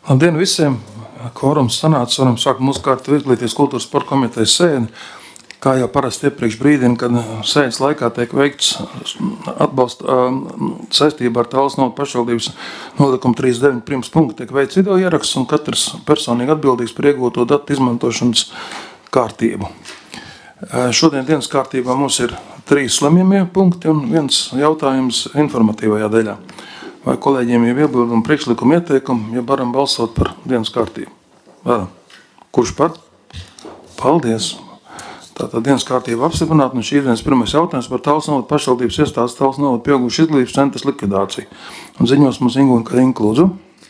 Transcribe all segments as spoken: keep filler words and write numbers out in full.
Labdien visiem! Kvorums sanāca, varam sākt mūsu kārtu izglītības kultūras sporta komitejas sēdi. Kā jau parasti iepriekš brīdina, kad sēdes laikā tiek veikts atbalsta saistībā ar Tallas novada pašvaldības nolikumu trīsdesmit deviņi pirms punktu tiek veikts video ieraksts un katrs personīgi atbildīgs par iegūto datu izmantošanas kārtību. Šodien dienas kārtībā mums ir trīs lemjamie punkti un viens jautājums informatīvajā daļā. Vai kolēģiem ir iebildumi, priekšlikumi, ieteikumi, ja varam balsot par dienas kārtību? Varam. Kurš par? Paldies! Tātad dienas kārtība apstiprināta, un šī ir viens pirmais jautājums par Tallas novada pašvaldības iestādes Tallas novada pieaugušu izglītības centras likvidāciju. Un ziņos mums Ingūna Karinka, lūdzu.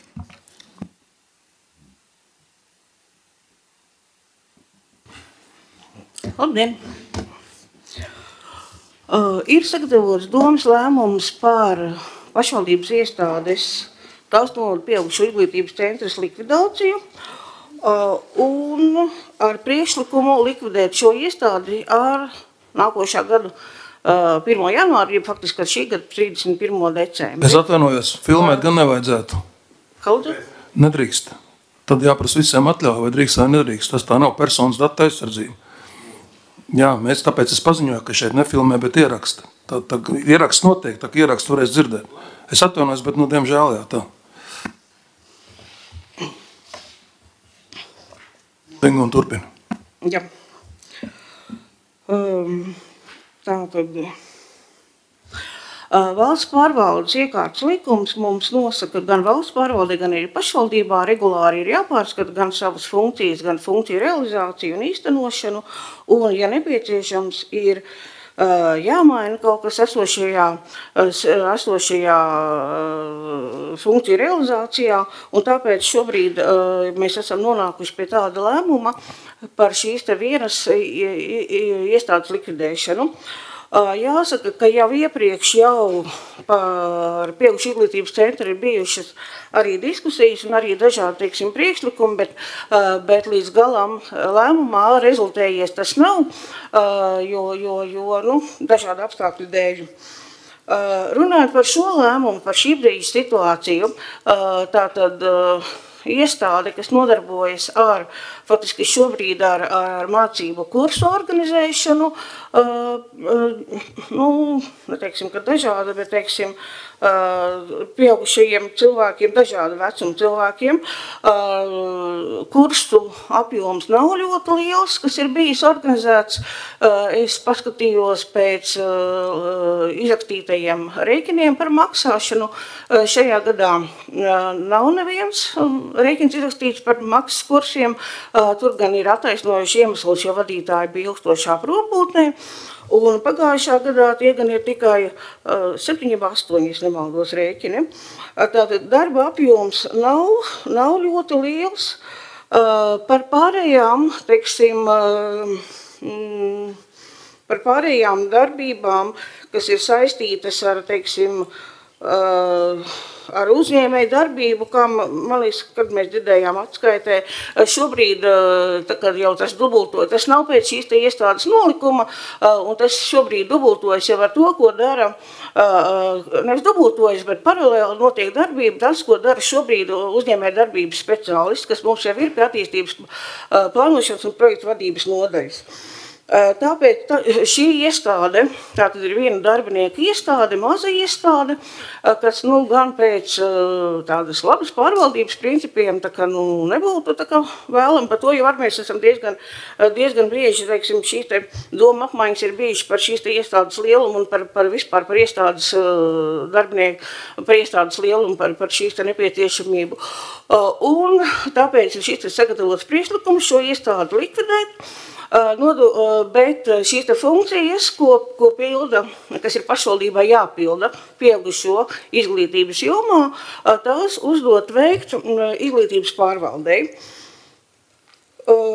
Labdien! Uh, ir sagatavots domas lēmums par pašvaldības iestādes Tallas novada pieaugušu izglītības centras likvidāciju uh, un ar priekšlikumu likvidēt šo iestādi ar nākošā gada uh, pirmo janvāru, ja faktiski ar šī gada trīsdesmit pirmo decembri. Es atvainojos, filmēt gan nevajadzētu. Kaut? Nedrīkst. Tad jāprasa visiem atļauj, vai drīkst vai nedrīkst. Tas tā nav personas data aizsardzība. Jā, mēs tāpēc es paziņoju, ka šeit nefilmē, bet ieraksta. Tā, tā, ieraksts notiek, tā ieraksts varēs dzirdēt. Es atvainojos, bet nu, diemžēl jā, tā. Un turpina. Jā. Um, tā tad... Uh, valsts pārvaldes iekārtas likums mums nosaka, ka gan valsts pārvalde, gan arī pašvaldībā regulāri ir jāpārskata gan savas funkcijas, gan funkciju realizāciju un īstenošanu, un, ja nepieciešams, ir uh, jāmaina kaut kas esošajā, esošajā uh, funkciju realizācijā, un tāpēc šobrīd uh, mēs esam nonākuši pie tāda lēmuma par šīs te vienas iestādes likvidēšanu. Jāsaka, ka jau iepriekš jau par pieaugušu izglītības centru ir bijušas arī diskusijas un arī dažādi, teiksim, priekšlikumi, bet, bet līdz galam lēmumā rezultējies tas nav, jo, jo, jo nu, dažādu apstākļu dēļ. Runājot par šo lēmumu, par šī brīža situāciju, tātad iestāde, kas nodarbojas ar, faktiski šobrīd ar, ar mācību kursu organizēšanu, uh, nu, neteiksim, ka dažāda, bet, teiksim, uh, pieaugušajiem cilvēkiem, dažāda vecuma cilvēkiem, uh, kursu apjoms nav ļoti liels, kas ir bijis organizēts. Uh, es paskatījos pēc uh, izrakstītajiem rēķiniem par maksāšanu. Uh, šajā gadā uh, nav neviens um, rēķins izrakstīts par maksas kursiem, tur gan ir attaisnojuši iemesls, jo vadītāji bija ilgstošā probūtnē, un pagājušā gadā tie gan ir tikai septiņi, astoņi, es nemaldos rēķini. Tātad darba apjoms nav, nav ļoti liels. Par pārējām, teiksim, par pārējām darbībām, kas ir saistītas ar, teiksim, ar uzņēmēju darbību, kā, man liekas, kad mēs dzirdējām atskaitē, šobrīd, tā, kad jau tas dubultojas, tas nav pēc šīs te iestādes nolikuma, un tas šobrīd dubultojas jau ar to, ko dara, nevis dubultojas, bet paralēli notiek darbība, tas, ko dara šobrīd uzņēmēju darbības speciālists, kas mums jau ir pie attīstības plānošanas un projektu vadības nodaļas. Tāpēc tā, šī iestāde, tātad ir viena darbinieka iestāde, maza iestāde, kas nu, gan pēc tādas labas pārvaldības principiem tā kā, nu, nebūtu tā kā vēlam, par to jau ar mēs esam diezgan, diezgan bieži, teiksim, šīs te doma apmaiņas ir bijuši par šīs te iestādes lielumu un par, par vispār par iestādes darbinieku, par iestādes lielumu, par, par šīs te nepieciešamību. Un tāpēc ir šis te sagatavots priekšlikums šo iestādi likvidēt. Nodu, bet šīs funkcijas, ko, ko pilda, kas ir pašvaldībā jāpilda pieaugušo izglītības jomā, tās uzdot veikt izglītības pārvaldei.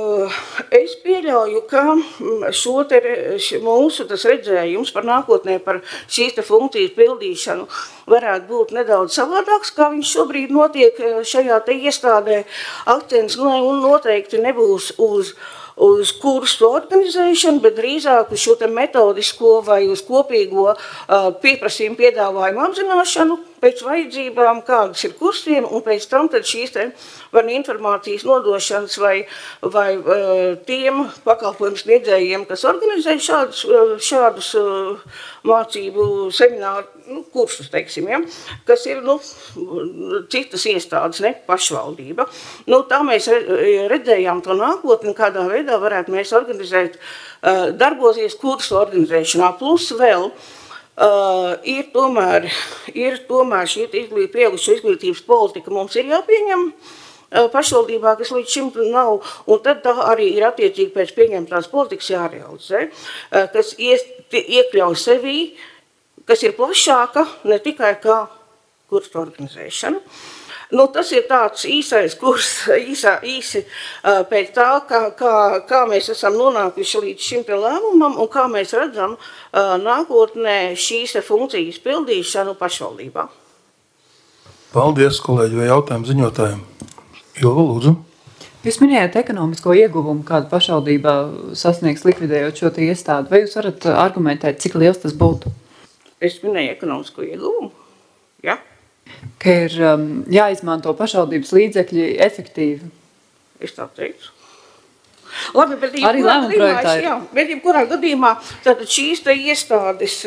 Es pieļauju, ka šo te, mūsu tas redzējums par nākotnē, par šīs te funkcijas pildīšanu varētu būt nedaudz savādāks, kā viņš šobrīd notiek šajā te iestādē. Akcents un noteikti nebūs uz, uz kursu organizēšanu, bet drīzāk uz šo te metodisko vai uz kopīgo pieprasījumu piedāvājumu apzināšanu pēc vajadzībām, kādas ir kursiem, un pēc tam tad šīs te vai informācijas nodošanas vai, vai tiem pakalpojumu sniedzējiem, kas organizē šādus, šādus mācību semināru nu, kursus, teiksim, ja, kas ir nu, citas iestādes, ne pašvaldība. Nu, tā mēs redzējām to nākotni, kādā veidā varētu mēs organizēt, darbosies kursu organizēšanā, plus vēl Uh, ir, tomēr, ir tomēr šī izglīt, pieaugušo izglītības politika mums ir jāpieņem uh, pašvaldībā, kas līdz šim nav, un tad tā arī ir attiecīgi pēc pieņemtās politikas jārealizē, uh, kas ies, iekļauj sevī, kas ir plašāka, ne tikai kā kursu organizēšana. Nu, tas ir tāds īsais kurs, īsā, īsi uh, pēc tā, kā, kā, kā mēs esam nonākuši līdz šim te lēmumam un kā mēs redzam uh, nākotnē šīs funkcijas pildīšanu pašvaldībā. Paldies, kolēģi, vai jautājumu ziņotājiem. Ilva, lūdzu. Jūs minējāt ekonomisko ieguvumu, kādu pašvaldībā sasniegs likvidējot šo te iestādi. Vai jūs varat argumentēt, cik liels tas būtu? Es minēju ekonomisko ieguvumu, ja? Ka ir um, jāizmanto pašvaldības līdzekļi efektīvi. Es tā teicu. Labi, bet arī lēmuma projektā ir. Jā, bet jebkurā gadījumā tātad šīs te iestādes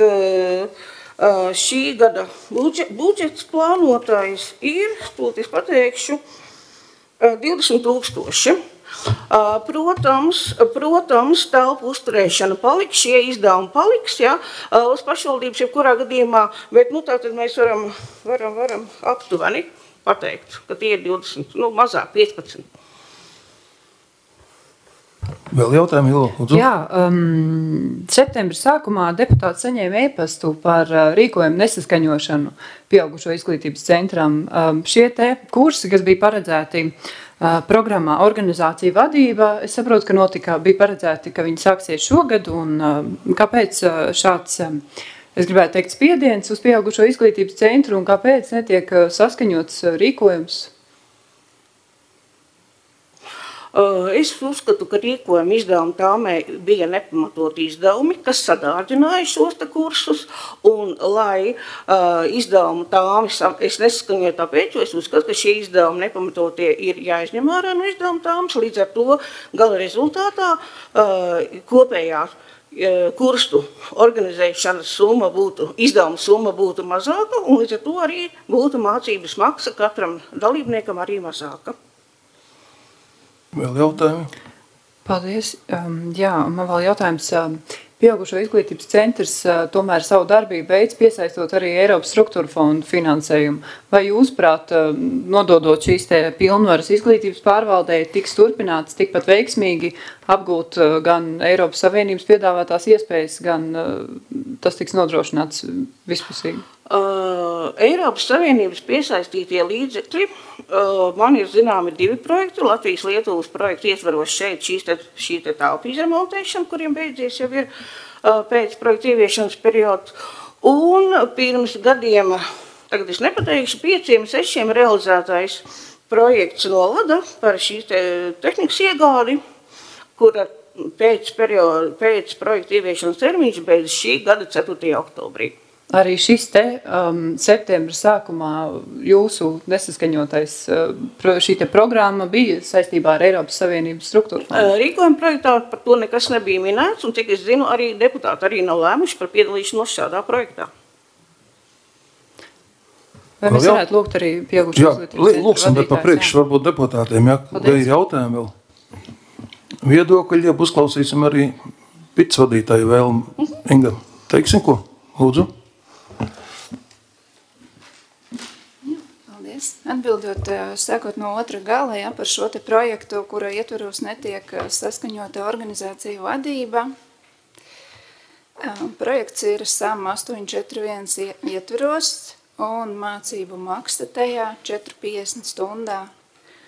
šī gada budžets plānotājs ir, stultis pateikšu, divdesmit tūkstoši. Protams, protams, telpu uzturēšana paliks, šie izdevumi paliks, ja, uz pašvaldības jebkurā gadījumā, bet nu tātad mēs varam, varam, varam aptuveni pateikt, ka tie ir divdesmit, nu mazāk piecpadsmit. Vēl jautājumi, Ilva, lūdzu? Jā, um, septembra sākumā deputāti saņēma e-pastu par uh, rīkojumu nesaskaņošanu pieaugušo izglītības centram. Um, šie te kursi, kas bija paredzēti uh, programmā organizācija vadība, es saprotu, ka notika, bija paredzēti, ka viņi sāksies šogad, un uh, kāpēc uh, šāds, um, es gribētu teikt, spiediens uz pieaugušo izglītības centru, un kāpēc netiek uh, saskaņots uh, rīkojums? Es uzskatu, ka rīkojuma izdevuma tāmē bija nepamatot izdevumi, kas sadārģināja šos te kursus, un lai uh, izdevuma tāmi, es nesaskaņoju tāpēc, jo es uzskatu, ka šie izdevumi nepamatotie ir jāizņem ārā no izdevuma tāmas, līdz ar to gala rezultātā uh, kopējā kurstu organizēšanas summa būtu, izdevuma summa būtu mazāka, un līdz ar to arī būtu mācības maksa katram dalībniekam arī mazāka. Vēl jautājumi? Paldies. Um, jā, man vēl jautājums. Um, pieaugušo izglītības centrs uh, tomēr savu darbību veids piesaistot arī Eiropas struktūra fondu finansējumu. Vai jūs, prāt, uh, nododot šīs te pilnvaras izglītības pārvaldē, tiks turpināts tikpat veiksmīgi apgūt uh, gan Eiropas Savienības piedāvātās iespējas, gan uh, tas tiks nodrošināts vispusīgi? Uh, Eiropas Savienības piesaistītie līdzekļi, uh, man ir zināmi divi projekti, Latvijas-Lietuvas projektu ietveros šeit šīs te, šī te telpu izremontēšana, kuriem beidzies jau ir uh, pēc projektu ieviešanas periods, un pirms gadiem, tagad es nepateikšu, pieciem, sešiem realizētais projekts no Lada par šīs te tehnikas iegādi, kura pēc, periodu, pēc projektu ieviešanas termiņš beidz šī gada ceturtajā oktobrī. Arī šis te um, septembra sākumā jūsu nesaskaņotais uh, šī te programma bija saistībā ar Eiropas Savienības struktūru fondu? Rīkojuma projektā par to nekas nebija minēts, un cik es zinu, arī deputāti arī nav lēmuši par piedalīšanos šādā projektā. Vai mēs varētu lūgt arī pieaugušo izglītības centru vadītājs? Lūksim, bet pa priekšu varbūt deputātiem, ja, vai ir jautājumi vēl? Viedokļi, ja uzklausīsim arī pits vadītāju vēlmu. Inga, teiksim ko? Lūdzu. Atbildot, sākot no otra gala, ja, par šo te projektu, kura ietveros netiek saskaņota organizācija vadība. Projekts ir SAM astoņi četri viens ietveros un mācību maksa tajā četri piecdesmit stundā.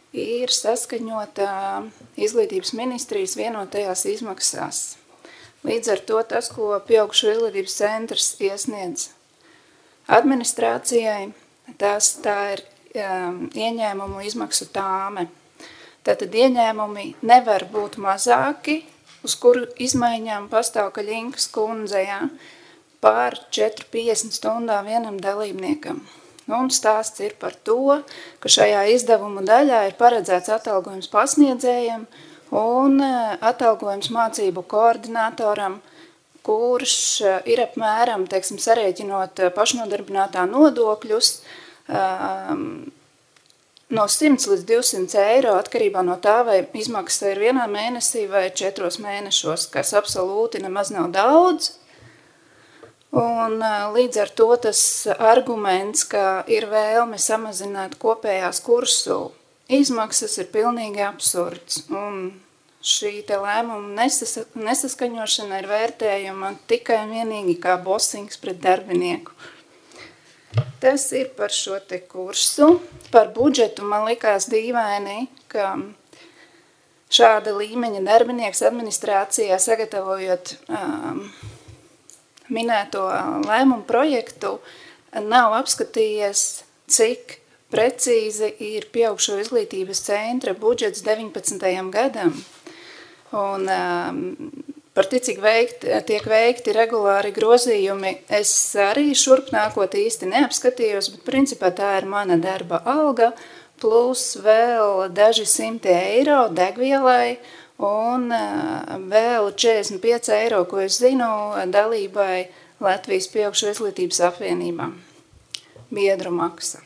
ir saskaņota izglītības ministrijas vienotajās izmaksās. Līdz ar to tas, ko pieaugušo izglītības centrs iesniedz administrācijai, tās tā ir um, ieņēmumu izmaksu tāme. Tātad ieņēmumi nevar būt mazāki, uz kuru izmaiņām pastāv Kaļinkas kundze, jā, par četri piecdesmit stundām vienam dalībniekam. Un stāsts ir par to, ka šajā izdevumu daļā ir paredzēts atalgojums pasniedzējiem un atalgojums mācību koordinatoram, kurš ir apmēram, teiksim, sarēķinot pašnodarbinātā nodokļus, um, no simts līdz divsimt eiro atkarībā no tā, vai izmaksas ir vienā mēnesī vai četros mēnešos, kas absolūti nemaz nav daudz. Un līdz ar to tas arguments, ka ir vēlme samazināt kopējās kursu izmaksas, ir pilnīgi absurds. Un šī te lēmuma nesas, nesaskaņošana ir vērtējuma tikai un vienīgi kā bosings pret darbinieku. Tas ir par šo te kursu. Par budžetu man likās dīvaini, ka šāda līmeņa darbinieks administrācijā sagatavojot um, minēto lēmumu projektu, nav apskatījies, cik precīzi ir pieaugušo izglītības centra budžets deviņpadsmitajam gadam. Un um, par to, cik veikt, tiek veikti regulāri grozījumi, es arī šurpnākot īsti neapskatījos, bet principā tā ir mana darba alga, plus vēl daži simti eiro degvielai un uh, vēl četrdesmit pieci eiro, ko es zinu, dalībai Latvijas pieaugušo izglītības apvienībā. Biedru maksa.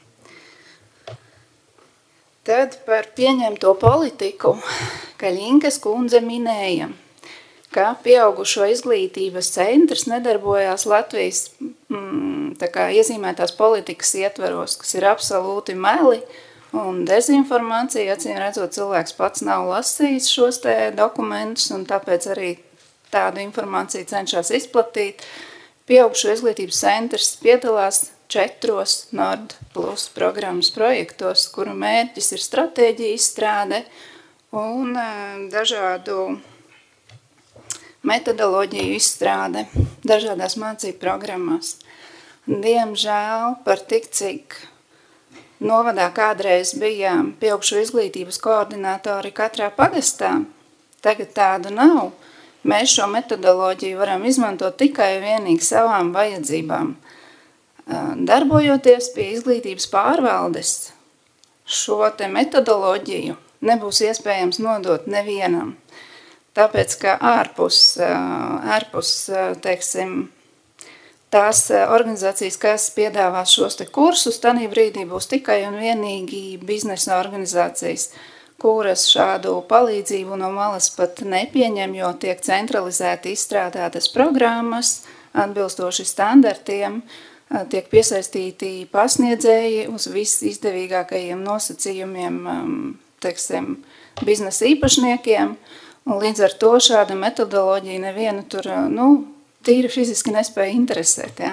Tad par pieņemto politiku Kaļinkas kundze minēja, ka pieaugušo izglītības centrs nedarbojās Latvijas mm, tā kā iezīmētās politikas ietvaros, kas ir absolūti meli un dezinformācija. Acīm redzot, cilvēks pats nav lasījis šos te dokumentus un tāpēc arī tādu informāciju cenšas izplatīt. Pieaugušo izglītības centrs piedalās četros Nord Plus programmas projektos, kuru mērķis ir stratēģija izstrāde un dažādu metodoloģiju izstrāde dažādās mācību programmās. Diemžēl par tik, cik novadā kādreiz bija pieaugušo izglītības koordinātori katrā pagastā, tagad tādu nav. Mēs šo metodoloģiju varam izmantot tikai vienīgi savām vajadzībām. Darbojoties pie izglītības pārvaldes, šo te metodoloģiju nebūs iespējams nodot nevienam. Tāpēc, ka ārpus, ārpus teiksim, tās organizācijas, kas piedāvās šos te kursus, tanī brīdī būs tikai un vienīgi biznesa organizācijas, kuras šādu palīdzību no malas pat nepieņem, jo tiek centralizēti izstrādātas programmas, atbilstoši standartiem, tiek piesaistīti pasniedzēji uz visizdevīgākajiem nosacījumiem, teiksim, biznesa īpašniekiem, un līdz ar to šāda metodoloģija nevienu tur, nu, tīri fiziski nespēja interesēt, jā.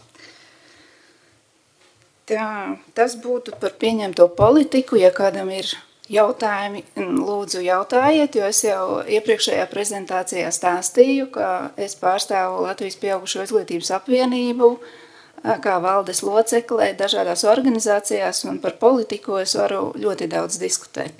Tā, tas būtu par pieņemto politiku, ja kādam ir jautājumi, lūdzu jautājiet, jo es jau iepriekšējā prezentācijā stāstīju, ka es pārstāvu Latvijas pieaugušo izglītības apvienību, kā valdes locekle dažādās organizācijās, un par politiku es varu ļoti daudz diskutēt.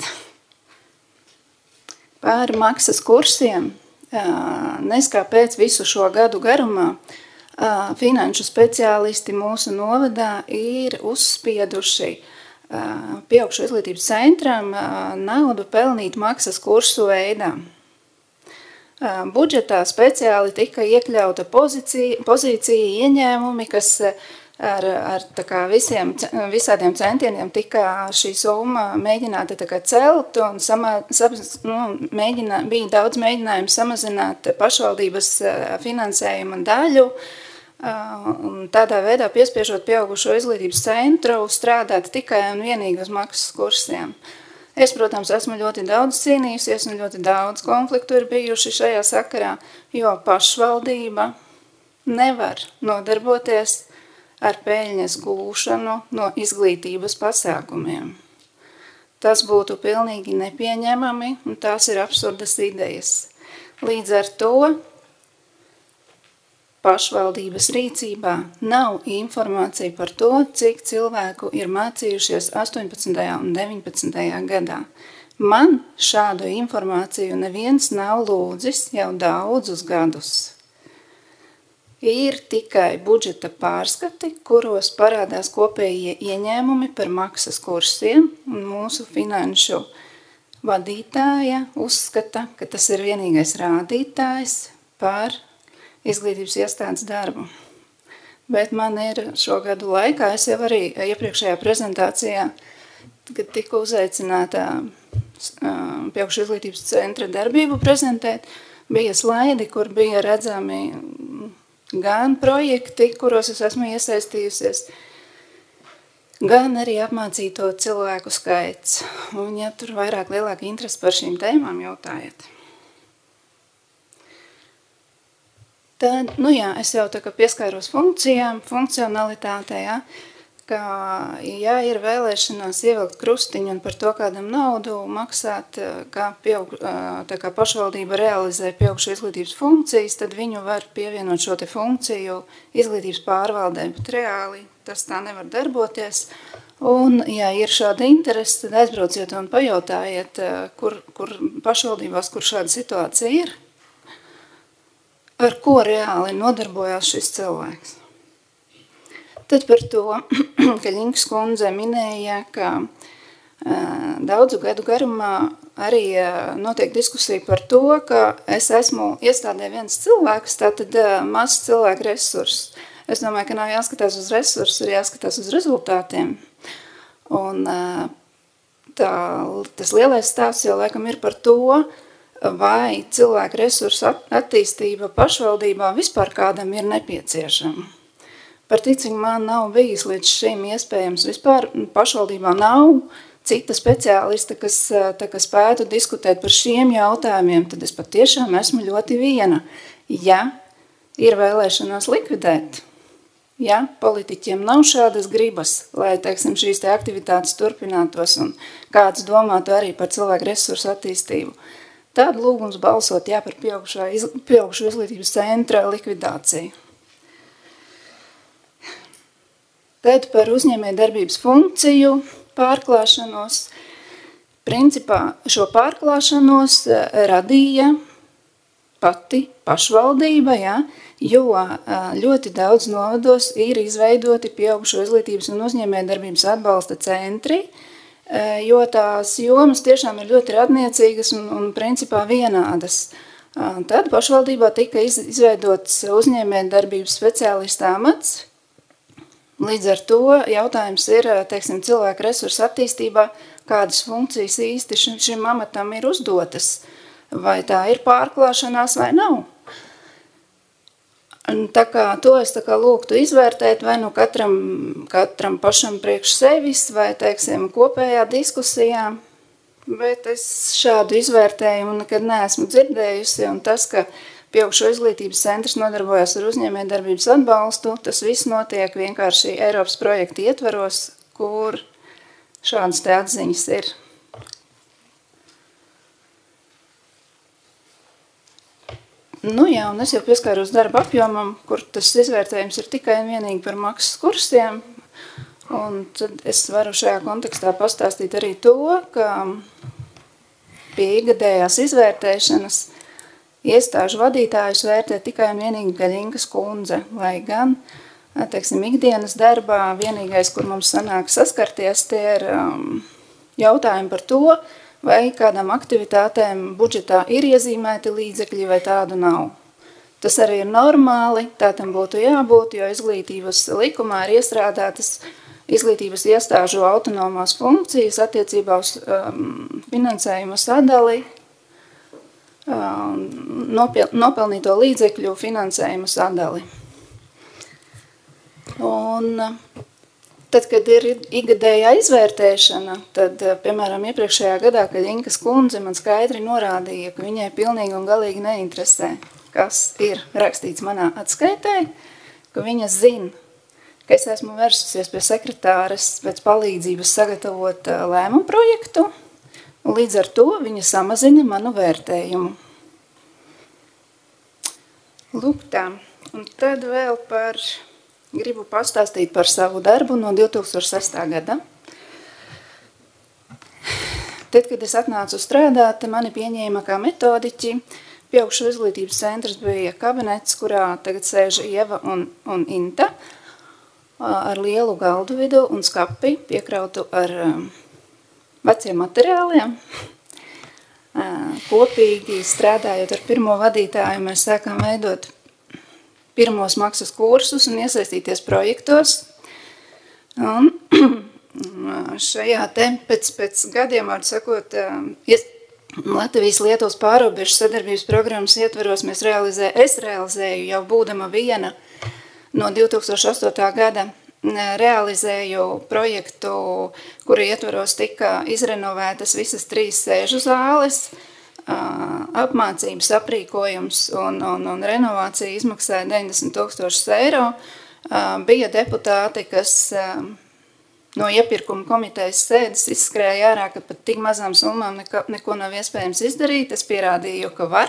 Par maksas kursiem, neskāpēc visu šo gadu garumā, finanšu speciālisti mūsu novadā ir uzspieduši pieaugušo izglītības centram naudu pelnīt maksas kursu veidā. Budžetā speciāli tika iekļauta pozīcija, pozīcija ieņēmumi, kas ar, ar tā kā visiem, visādiem centieniem tika šī summa mēģināta tā kā celt un samā, sam, nu, mēģinā, bija daudz mēģinājumu samazināt pašvaldības finansējuma daļu un tādā veidā piespiežot pieaugušo izglītības centru strādāt tikai un vienīgi uz maksas kursiem. Es, protams, esmu ļoti daudz cīnījusies un ļoti daudz konfliktu ir bijuši šajā sakarā, jo pašvaldība nevar nodarboties ar peļņas gūšanu no izglītības pasākumiem. tas būtu pilnīgi nepieņemami, un tās ir absurdas idejas. Līdz ar to pašvaldības rīcībā nav informācija par to, cik cilvēku ir mācījušies astoņpadsmitajā un deviņpadsmitajā gadā. Man šādu informāciju neviens nav lūdzis jau daudzus gadus. Ir tikai budžeta pārskati, kuros parādās kopējie ieņēmumi par maksas kursiem, un mūsu finanšu vadītāja uzskata, ka tas ir vienīgais rādītājs par izglītības iestādes darbu. Bet man ir šo gadu laikā, es jau arī iepriekšējā prezentācijā, kad tika uzaicināta pieaugušo izglītības centra darbību prezentēt, bija slaidi, kur bija redzami gan projekti, kuros es esmu iesaistījusies, gan arī apmācīto cilvēku skaits. Un ja tur vairāk lielāka interese par šīm tēmām jautājiet. Tad, nu jā, es jau tā kā pieskāros funkcijām, funkcionalitātē, jā, ka, ja ir vēlēšanās ievilkt krustiņu un par to kādam naudu maksāt, kā, pieaug, tā kā pašvaldība realizē pieaugušo izglītības funkcijas, tad viņu var pievienot šo te funkciju izglītības pārvaldē, bet reāli tas tā nevar darboties. Un, ja ir šāda interese, tad aizbrauciet un pajautājiet, kur, kur pašvaldībās, kur šāda situācija ir, ar ko reāli nodarbojās šis cilvēks. Tad par to, ka Ļinkas kundze minēja, ka uh, daudzu gadu garumā arī uh, notiek diskusija par to, ka es esmu iestādē viens cilvēks, tātad uh, mazs cilvēku resurss. Es domāju, ka nav jāskatās uz resursus, ir jāskatās uz rezultātiem. Un uh, tā, tas lielais stāsts jau laikam ir par to, vai cilvēku resursu attīstība pašvaldībā vispār kādam ir nepieciešama. Par ticīgi man nav bijis līdz šim iespējams. Vispār pašvaldībā nav cita speciālista, kas tā kā spētu diskutēt par šiem jautājumiem, tad es patiešām esmu ļoti viena. Ja ir vēlēšanās likvidēt, ja politiķiem nav šādas gribas, lai, teiksim, šīs te aktivitātes turpinātos un kāds domātu arī par cilvēku resursu attīstību, tad lūgums balsot jā par pieaugušo iz, izglītības centra likvidāciju. Tad par uzņēmējdarbības funkciju pārklāšanos. Principā šo pārklāšanos radīja pati pašvaldība, jā, jo ļoti daudz novados ir izveidoti pieaugušo izglītības un uzņēmējdarbības atbalsta centri, jo tās jomas tiešām ir ļoti radniecīgas un, un principā vienādas. Tad pašvaldībā tika izveidots uzņēmējdarbības speciālista amats. Līdz ar to jautājums ir, teiksim, cilvēku resursu attīstībā, kādas funkcijas īsti šim, šim amatam ir uzdotas, vai tā ir pārklāšanās vai nav. Un tā kā to es tā kā lūgtu izvērtēt vai nu katram, katram pašam priekš sevis, vai, teiksim, kopējā diskusijā, bet es šādu izvērtējumu nekad neesmu dzirdējusi, un tas, ka Pieaugušo izglītības centrs nodarbojas ar uzņēmējdarbības atbalstu. Tas viss notiek vienkārši Eiropas projekta ietvaros, kur šādas te atziņas ir. Nu jā, un es jau pieskāros darba apjomam, kur tas izvērtējums ir tikai un vienīgi par maksas kursiem. Un tad es varu šajā kontekstā pastāstīt arī to, ka pie ikgadējās izvērtēšanas iestāžu vadītājus vērtē tikai un vienīgi Gaļinkas kundze, lai gan, teiksim, ikdienas darbā vienīgais, kur mums sanāk saskarties, tie ir um, jautājumi par to, vai kādām aktivitātēm budžetā ir iezīmēti līdzekļi vai tādu nav. Tas arī ir normāli, tā tam būtu jābūt, jo izglītības likumā ir iestrādātas izglītības iestāžu autonomās funkcijas attiecībā uz um, finansējuma sadali, Nopel, nopelnīto līdzekļu finansējuma sadali. Un tad, kad ir ikgadējā izvērtēšana, tad, piemēram, iepriekšējā gadā, kad Ļinkas kundze man skaidri norādīja, ka viņai pilnīgi un galīgi neinteresē, kas ir rakstīts manā atskaitē, ka viņa zina, ka es esmu vērsusies pie sekretāres pēc palīdzības sagatavot lēmumu projektu, un līdz ar to viņa samazina manu vērtējumu. Lūk tā. Un tad vēl par, gribu pastāstīt par savu darbu no divi tūkstoši sestā gada. Tad, kad es atnācu strādāt, mani pieņēma kā metodiķi. Pieaugšo izglītības centrs bija kabinets, kurā tagad sēž Ieva un, un Inta ar lielu galdu vidu un skapi piekrautu ar um, veciem materiāliem. Uh, kopīgi strādājot ar pirmo vadītāju, mēs sākām veidot pirmos maksas kursus un iesaistīties projektos. Un šajā te pēc, pēc gadiem, var sakot, Latvijas-Lietuvas pārobežu sadarbības programmas ietveros mēs realizē, es realizēju jau būdama viena no divi tūkstoši astotā gada realizēju projektu, kura ietveros tika izrenovētas visas trīs sēžu zāles, apmācības aprīkojums un, un, un renovācija izmaksāja deviņdesmit tūkstošus eiro. Bija deputāti, kas no iepirkuma komitejas sēdes izskrēja ārā, ka pat tik mazām summām neko, neko nav iespējams izdarīt. Es pierādīju, ka var.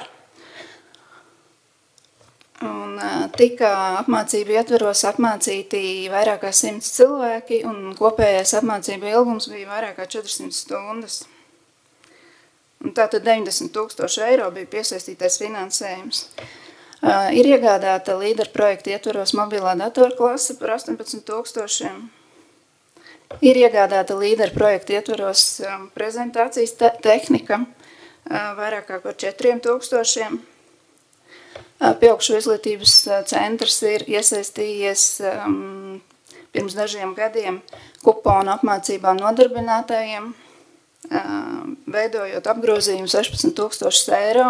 Un tika apmācību ietveros apmācīti vairāk kā simts cilvēki, un kopējais apmācību ilgums bija vairāk kā četras stundas. Un tātad deviņdesmit tūkstoši eiro bija piesaistītais finansējums. Uh, ir iegādāta līderu projekta ietveros mobilā datorklase par astoņpadsmit tūkstošiem. Ir iegādāta līderu projekta ietveros um, prezentācijas te tehnika uh, vairāk kā par četriem tūkstošiem. Uh, Pieaugšo izglītības centrs ir iesaistījies um, pirms dažiem gadiem kuponu apmācībām nodarbinātājiem, uh, veidojot apgrozījumu sešpadsmit tūkstošus eiro.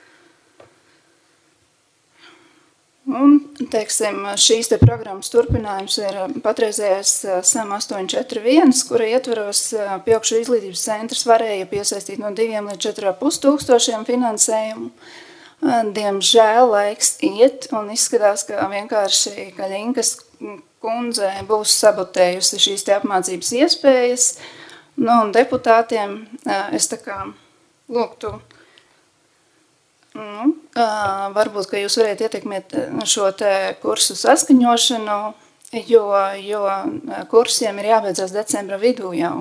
Un, teiksim, šīs te programmas turpinājums ir patreizējais SAM astoņi četri viens, kura ietveros Pieaugšo izglītības centrs varēja piesaistīt no diviem līdz četriem pus tūkstošiem finansējumu. Diemžēl laiks iet un izskatās, ka vienkārši Kaļinkas kundze būs sabotējusi šīs te apmācības iespējas. Nu, un deputātiem es tā kā lūgtu, Nu, uh, varbūt, ka jūs varētu ietekmēt šo te kursu saskaņošanu, jo, jo kursiem ir jābeidzās decembra vidū jau.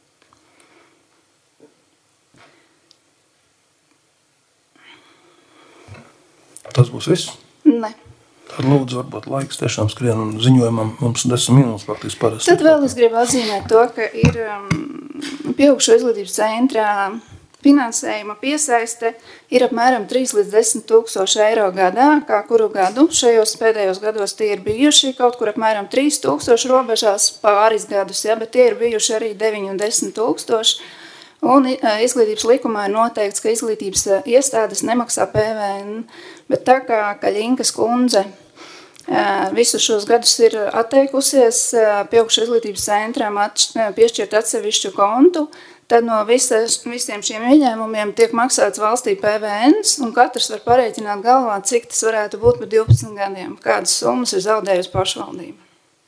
Tas būs viss? Ne. Tad lūdzu, varbūt laiks tiešām skrien un ziņojumam mums desmit minūtes faktiski parasti. Tad vēl es gribu atzīmēt to, ka ir um, Pieaugšo izglītības centrā finansējuma piesaiste ir apmēram trīs līdz desmit tūkstoši eiro gadā, kā kuru gadu. Šajos pēdējos gados tie ir bijuši kaut kur apmēram trīs tūkstoši robežās pāris gadus, ja, bet tie ir bijuši arī deviņi un desmit tūkstoši. Un izglītības likumā ir noteikts, ka izglītības iestādes nemaksā P V N, bet tā kā Kaļinkas kundze visus šos gadus ir atteikusies Pieaugšo izglītības centram piešķirt atsevišķu kontu, tad no visas, visiem šiem ieņēmumiem tiek maksāts valstī P V Ns, un katrs var pareiķināt galvā, cik tas varētu būt par divpadsmit gadiem, kādas summas ir zaudējusi pašvaldība.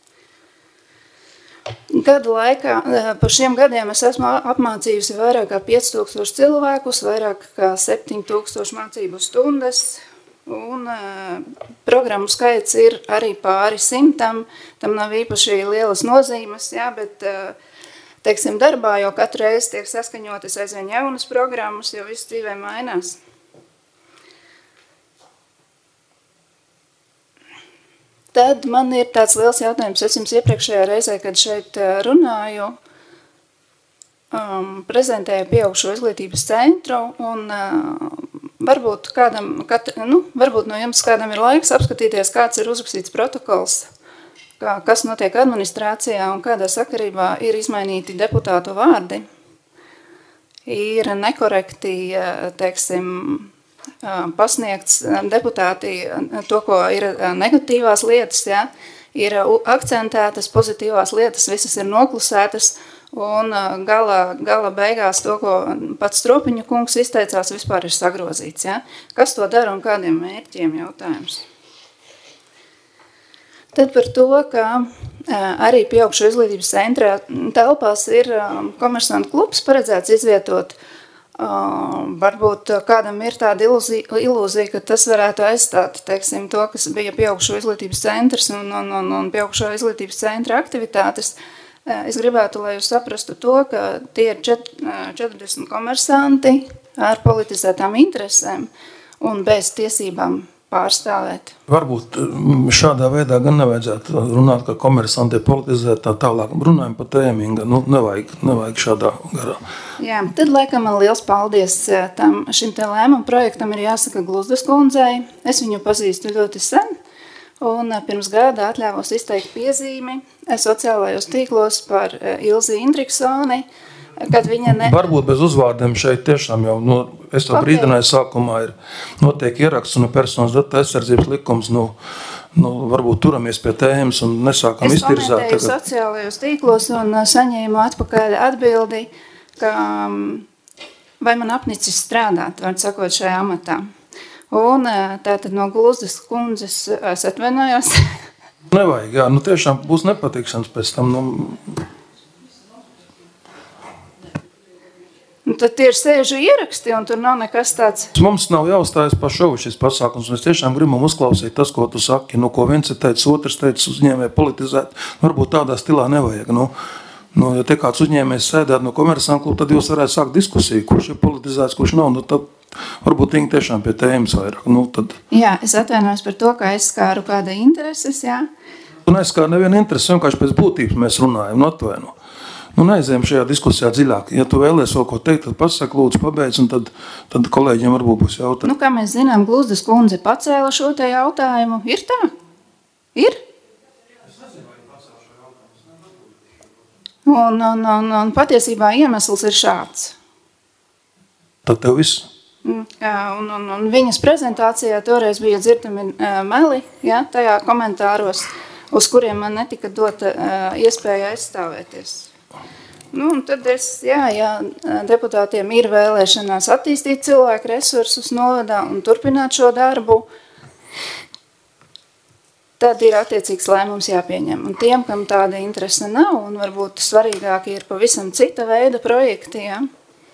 Gadu laikā, par šiem gadiem es esmu apmācījusi vairāk kā pieci tūkstoši cilvēkus, vairāk kā septiņi tūkstoši mācību stundas, un uh, programmu skaits ir arī pāri simtam, tam nav īpaši lielas nozīmes, jā, bet uh, teiksim, darbā jau katru reizi tiek saskaņotas aizvien jaunas programmas, jo viss dzīvē mainās. Tad man ir tāds liels jautājums, es jums iepriekšējā reizē, kad šeit runāju, um, prezentēju Pieaugšo izglītības centru, un uh, varbūt, kādam, kat, nu, varbūt no jums kādam ir laiks apskatīties, kāds ir uzrakstīts protokols, kā, kas notiek administrācijā un kādā sakarībā ir izmainīti deputātu vārdi. Ir nekorekti, teiksim, pasniegts deputāti to, ko ir negatīvās lietas, ja, ir akcentētas, pozitīvās lietas, visas ir noklusētas, un gala, gala beigās to, ko pats Stropiņu kungs izteicās, vispār ir sagrozīts. Ja. Kas to dara un kādiem mērķiem jautājums? Tad par to, ka arī pieaugšo izglītības centrā telpās ir komersantu klubs paredzēts izvietot. Varbūt kādam ir tāda ilūzija, ilūzija, ka tas varētu aizstāt, teiksim, to, kas bija pieaugšo izglītības centrs un, un, un, un pieaugšo izglītības centra aktivitātes. Es gribētu, lai jūs saprastu to, ka tie ir četrdesmit komersanti ar politizētām interesēm un bez tiesībām pārstāvēt. Varbūt šādā veidā gan nevajadzētu runāt, ka komersanti ir politizēti tā tālāk. Runājam par tēminga, nu nevajag, nevajag šādā garā. Jā, tad laikam man liels paldies tam, šim te lēmumu projektam ir jāsaka Gluzdas kundzei. Es viņu pazīstu ļoti sen, un pirms gada atļāvos izteikt piezīmi sociālajos tīklos par Ilzi Indriksoni, kad viņa ne... Varbūt bez uzvārdiem šeit tiešām jau, nu, es to okay. brīdināju sākumā ir notiek ieraksts un personas datu aizsardzības likums, nu, nu, varbūt turamies pie tēmas un nesākam es iztirzāt. Es komentēju tagad sociālajos tīklos un saņēmu atpakaļ atbildi, ka vai man apnicis strādāt, var sakot, šajā amatā. Un tātad no Gluzdas kundzes es atvainojos. Nevajag, jā, nu tiešām būs nepatikšanas pēc tam, nu... Un tad tie ir sēžu ieraksti, un tur nav nekas tāds. Mums nav jāuzstājas par šovu šis pasākums. Mēs tiešām gribam uzklausīt tas, ko tu saki. Nu, ko viens ir teicis, otrs teicis, uzņēmē politizēt. Varbūt tādā stilā nevajag. Nu, nu, ja te kāds uzņēmējs sēdēt no komersantu kluba, tad jūs varētu sākt diskusiju, kurš ir politizēts, kurš nav. Nu, tad varbūt viņi tiešām pie tēmas vairāk. Nu, tad... Jā, es atvainojos par to, ka aizskāru kāda intereses, jā. Un aizskāru nevienu interesi, vienkārši pēc būtības mēs runājam, nu atvaino. Nu, neaizējam šajā diskusijā dziļāk. Ja tu vēlies vēl ko teikt, tad pasaka, lūdzu, pabeidz, un tad, tad kolēģiem varbūt būs jautājumi. Nu, kā mēs zinām, Gluzdas kundze pacēla šo te jautājumu. Ir tā? Ir? Un, un, un, un patiesībā iemesls ir šāds. Tad tev viss? Jā, un, un, un viņas prezentācijā toreiz bija dzirdami uh, meli, ja, tajā komentāros, uz kuriem man netika dota uh, iespēja aizstāvēties. Nu, un tad es, jā, jā, deputātiem ir vēlēšanās attīstīt cilvēku resursus novadā un turpināt šo darbu, tad ir attiecīgs lēmums jāpieņem. Un tiem, kam tāda interese nav, un varbūt svarīgāki ir pavisam cita veida projekti, jā,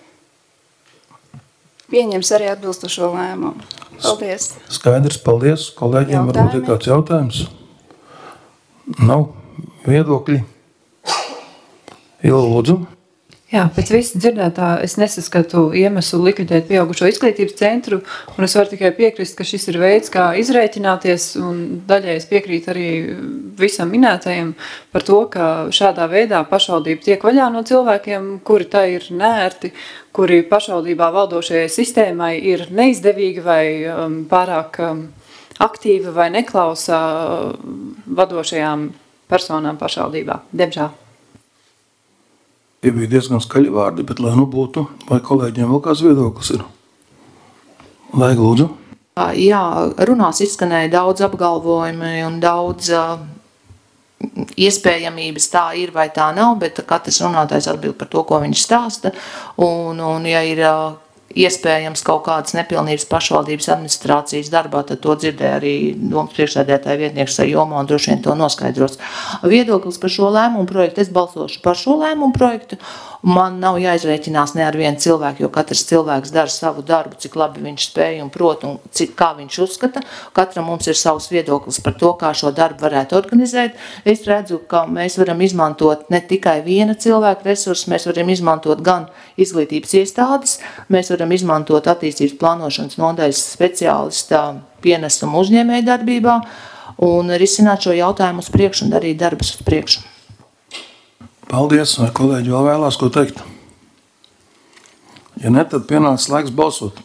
pieņems arī atbilstošo lēmumu. Paldies. Skaidrs, paldies. Kolēģiem varbūt ir kāds jautājums? Nav viedokļi? Ilu, lūdzu. Jā, pēc visa dzirdētā es nesaskatu iemeslu likvidēt pieaugušo izglītības centru, un es varu tikai piekrist, ka šis ir veids, kā izrēķināties, un daļai es piekrītu arī visam minētajiem par to, ka šādā veidā pašvaldība tiek vaļā no cilvēkiem, kuri tā ir nērti, kuri pašvaldībā valdošajai sistēmai ir neizdevīgi vai um, pārāk um, aktīvi vai neklausa vadošajām personām pašvaldībā. Diemžēl. Tie bija diezgan skaļi vārdi, bet lai nu būtu, vai kolēģiem vēl kāds viedoklis ir? Laiga, lūdzu. Jā, runās izskanēja daudz apgalvojumi un daudz uh, iespējamības tā ir vai tā nav, bet katrs runātājs atbild par to, ko viņš stāsta. Un, un ja ir uh, iespējams kaut kādas nepilnības pašvaldības administrācijas darbā, tad to dzirdēja arī domas priekšsēdētāja vietnieks Sajomā un droši vien to noskaidros. Viedoklis par šo lēmumu projektu, es balsošu par šo lēmumu projektu. Man nav jāizrēķinās ne ar vienu cilvēku, jo katrs cilvēks dara savu darbu, cik labi viņš spēj un prot un cik, kā viņš uzskata. Katram mums ir savs viedoklis par to, kā šo darbu varētu organizēt. Es redzu, ka mēs varam izmantot ne tikai viena cilvēka resursus, mēs varam izmantot gan izglītības iestādes, mēs varam izmantot attīstības plānošanas nodaļas speciālista pienesumu uzņēmēju darbībā un risināt šo jautājumu uz priekšu un darīt darbus uz priekšu. Paldies, vai kolēģi vēl vēlās ko teikt? Ja ne, tad pienāks laiks balsot.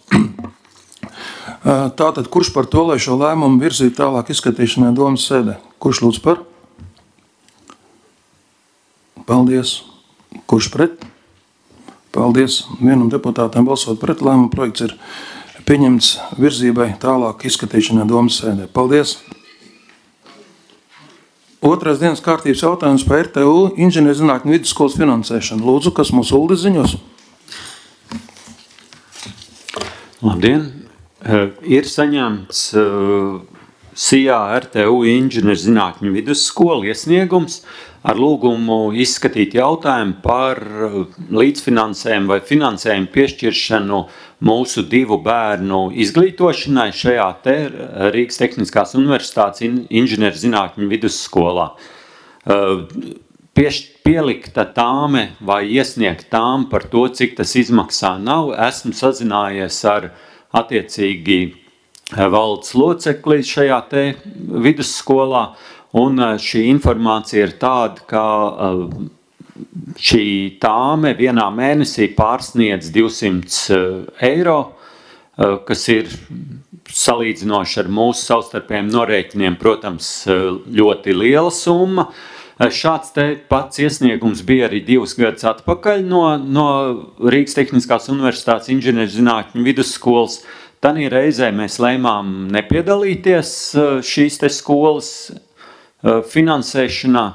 Tātad, kurš par to, lai šo lēmumu virzītu tālāk izskatīšanai domas sēdē? Kurš lūdz par? Paldies. Kurš pret? Paldies. Vienam deputātam balsot pret, lēmumu projekts ir pieņemts virzībai tālāk izskatīšanai domas sēdē. Paldies. Otrais dienas kārtības jautājums par R T U inženierzinātņu vidusskolas finansēšanu. Lūdzu, kas mūs Uldis ziņos? Labdien! Ir saņemts Sijā R T U inženierzinātņu vidusskola iesniegums ar lūgumu izskatīt jautājumu par līdzfinansējumu vai finansējumu piešķiršanu mūsu divu bērnu izglītošanai šajā te Rīgas Tehniskās Universitātes inženierzinātņu vidusskolā. Pieš, pielikta tāme vai iesniegt tāme par to, cik tas izmaksā nav. Esmu sazinājies ar attiecīgi valdes locekli šajā te vidusskolā, un šī informācija ir tāda, ka šī tāme vienā mēnesī pārsniedz divsimt eiro, kas ir salīdzinoši ar mūsu savstarpējiem norēķiniem, protams, ļoti liela summa. Šāds te pats iesniegums bija arī divus gadus atpakaļ no, no Rīgas Tehniskās Universitātes inženierzinātņu vidusskolas. Tanī reizē mēs lēmām nepiedalīties šīs te skolas finansēšanā.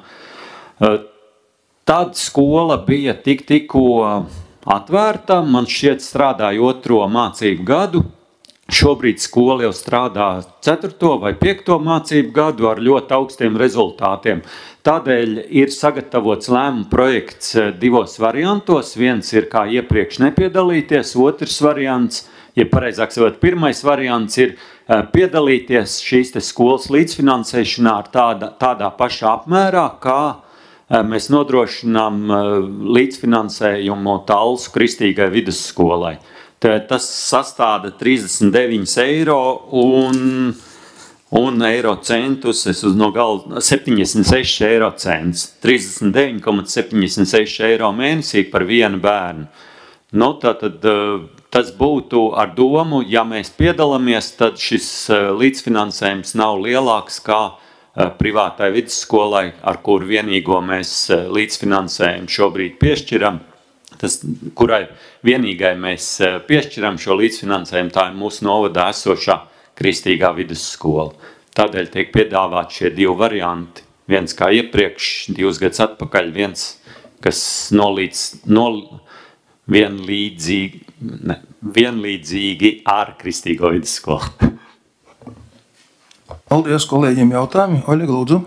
Tad skola bija tik tikko atvērta, man šķiet strādāja otro mācību gadu. Šobrīd skola jau strādā ceturto vai piekto mācību gadu ar ļoti augstiem rezultātiem. Tādēļ ir sagatavots lēmuma projekts divos variantos. Viens ir kā iepriekš nepiedalīties, otrs variants, ja pareizāk sakot, pirmais variants ir piedalīties šīs te skolas līdzfinansēšanā ar tāda, tādā pašā apmērā, kā mēs nodrošinām līdzfinansējumu Talsu kristīgai vidusskolai. Tas sastāda trīsdesmit deviņi eiro un, un eiro centus, es uz no galda septiņdesmit seši eiro cents, trīsdesmit deviņi komats septiņdesmit seši eiro mēnesī par vienu bērnu. Nu, tātad tas būtu ar domu, ja mēs piedalāmies, tad šis līdzfinansējums nav lielāks kā privātai vidusskolai, ar kur vienīgo mēs līdzfinansējumu šobrīd piešķiram. Tas, kurai vienīgai mēs piešķiram šo līdzfinansējumu, tā ir mūsu novadā esošā kristīgā vidusskola. Tādēļ tiek piedāvāt šie divi varianti. Viens kā iepriekš, divus gadus atpakaļ, viens, kas nolīdz, nol, vienlīdzīgi, ne, vienlīdzīgi ar kristīgo vidusskolu. Paldies kolēģiem jautājumi. Oļega, lūdzu.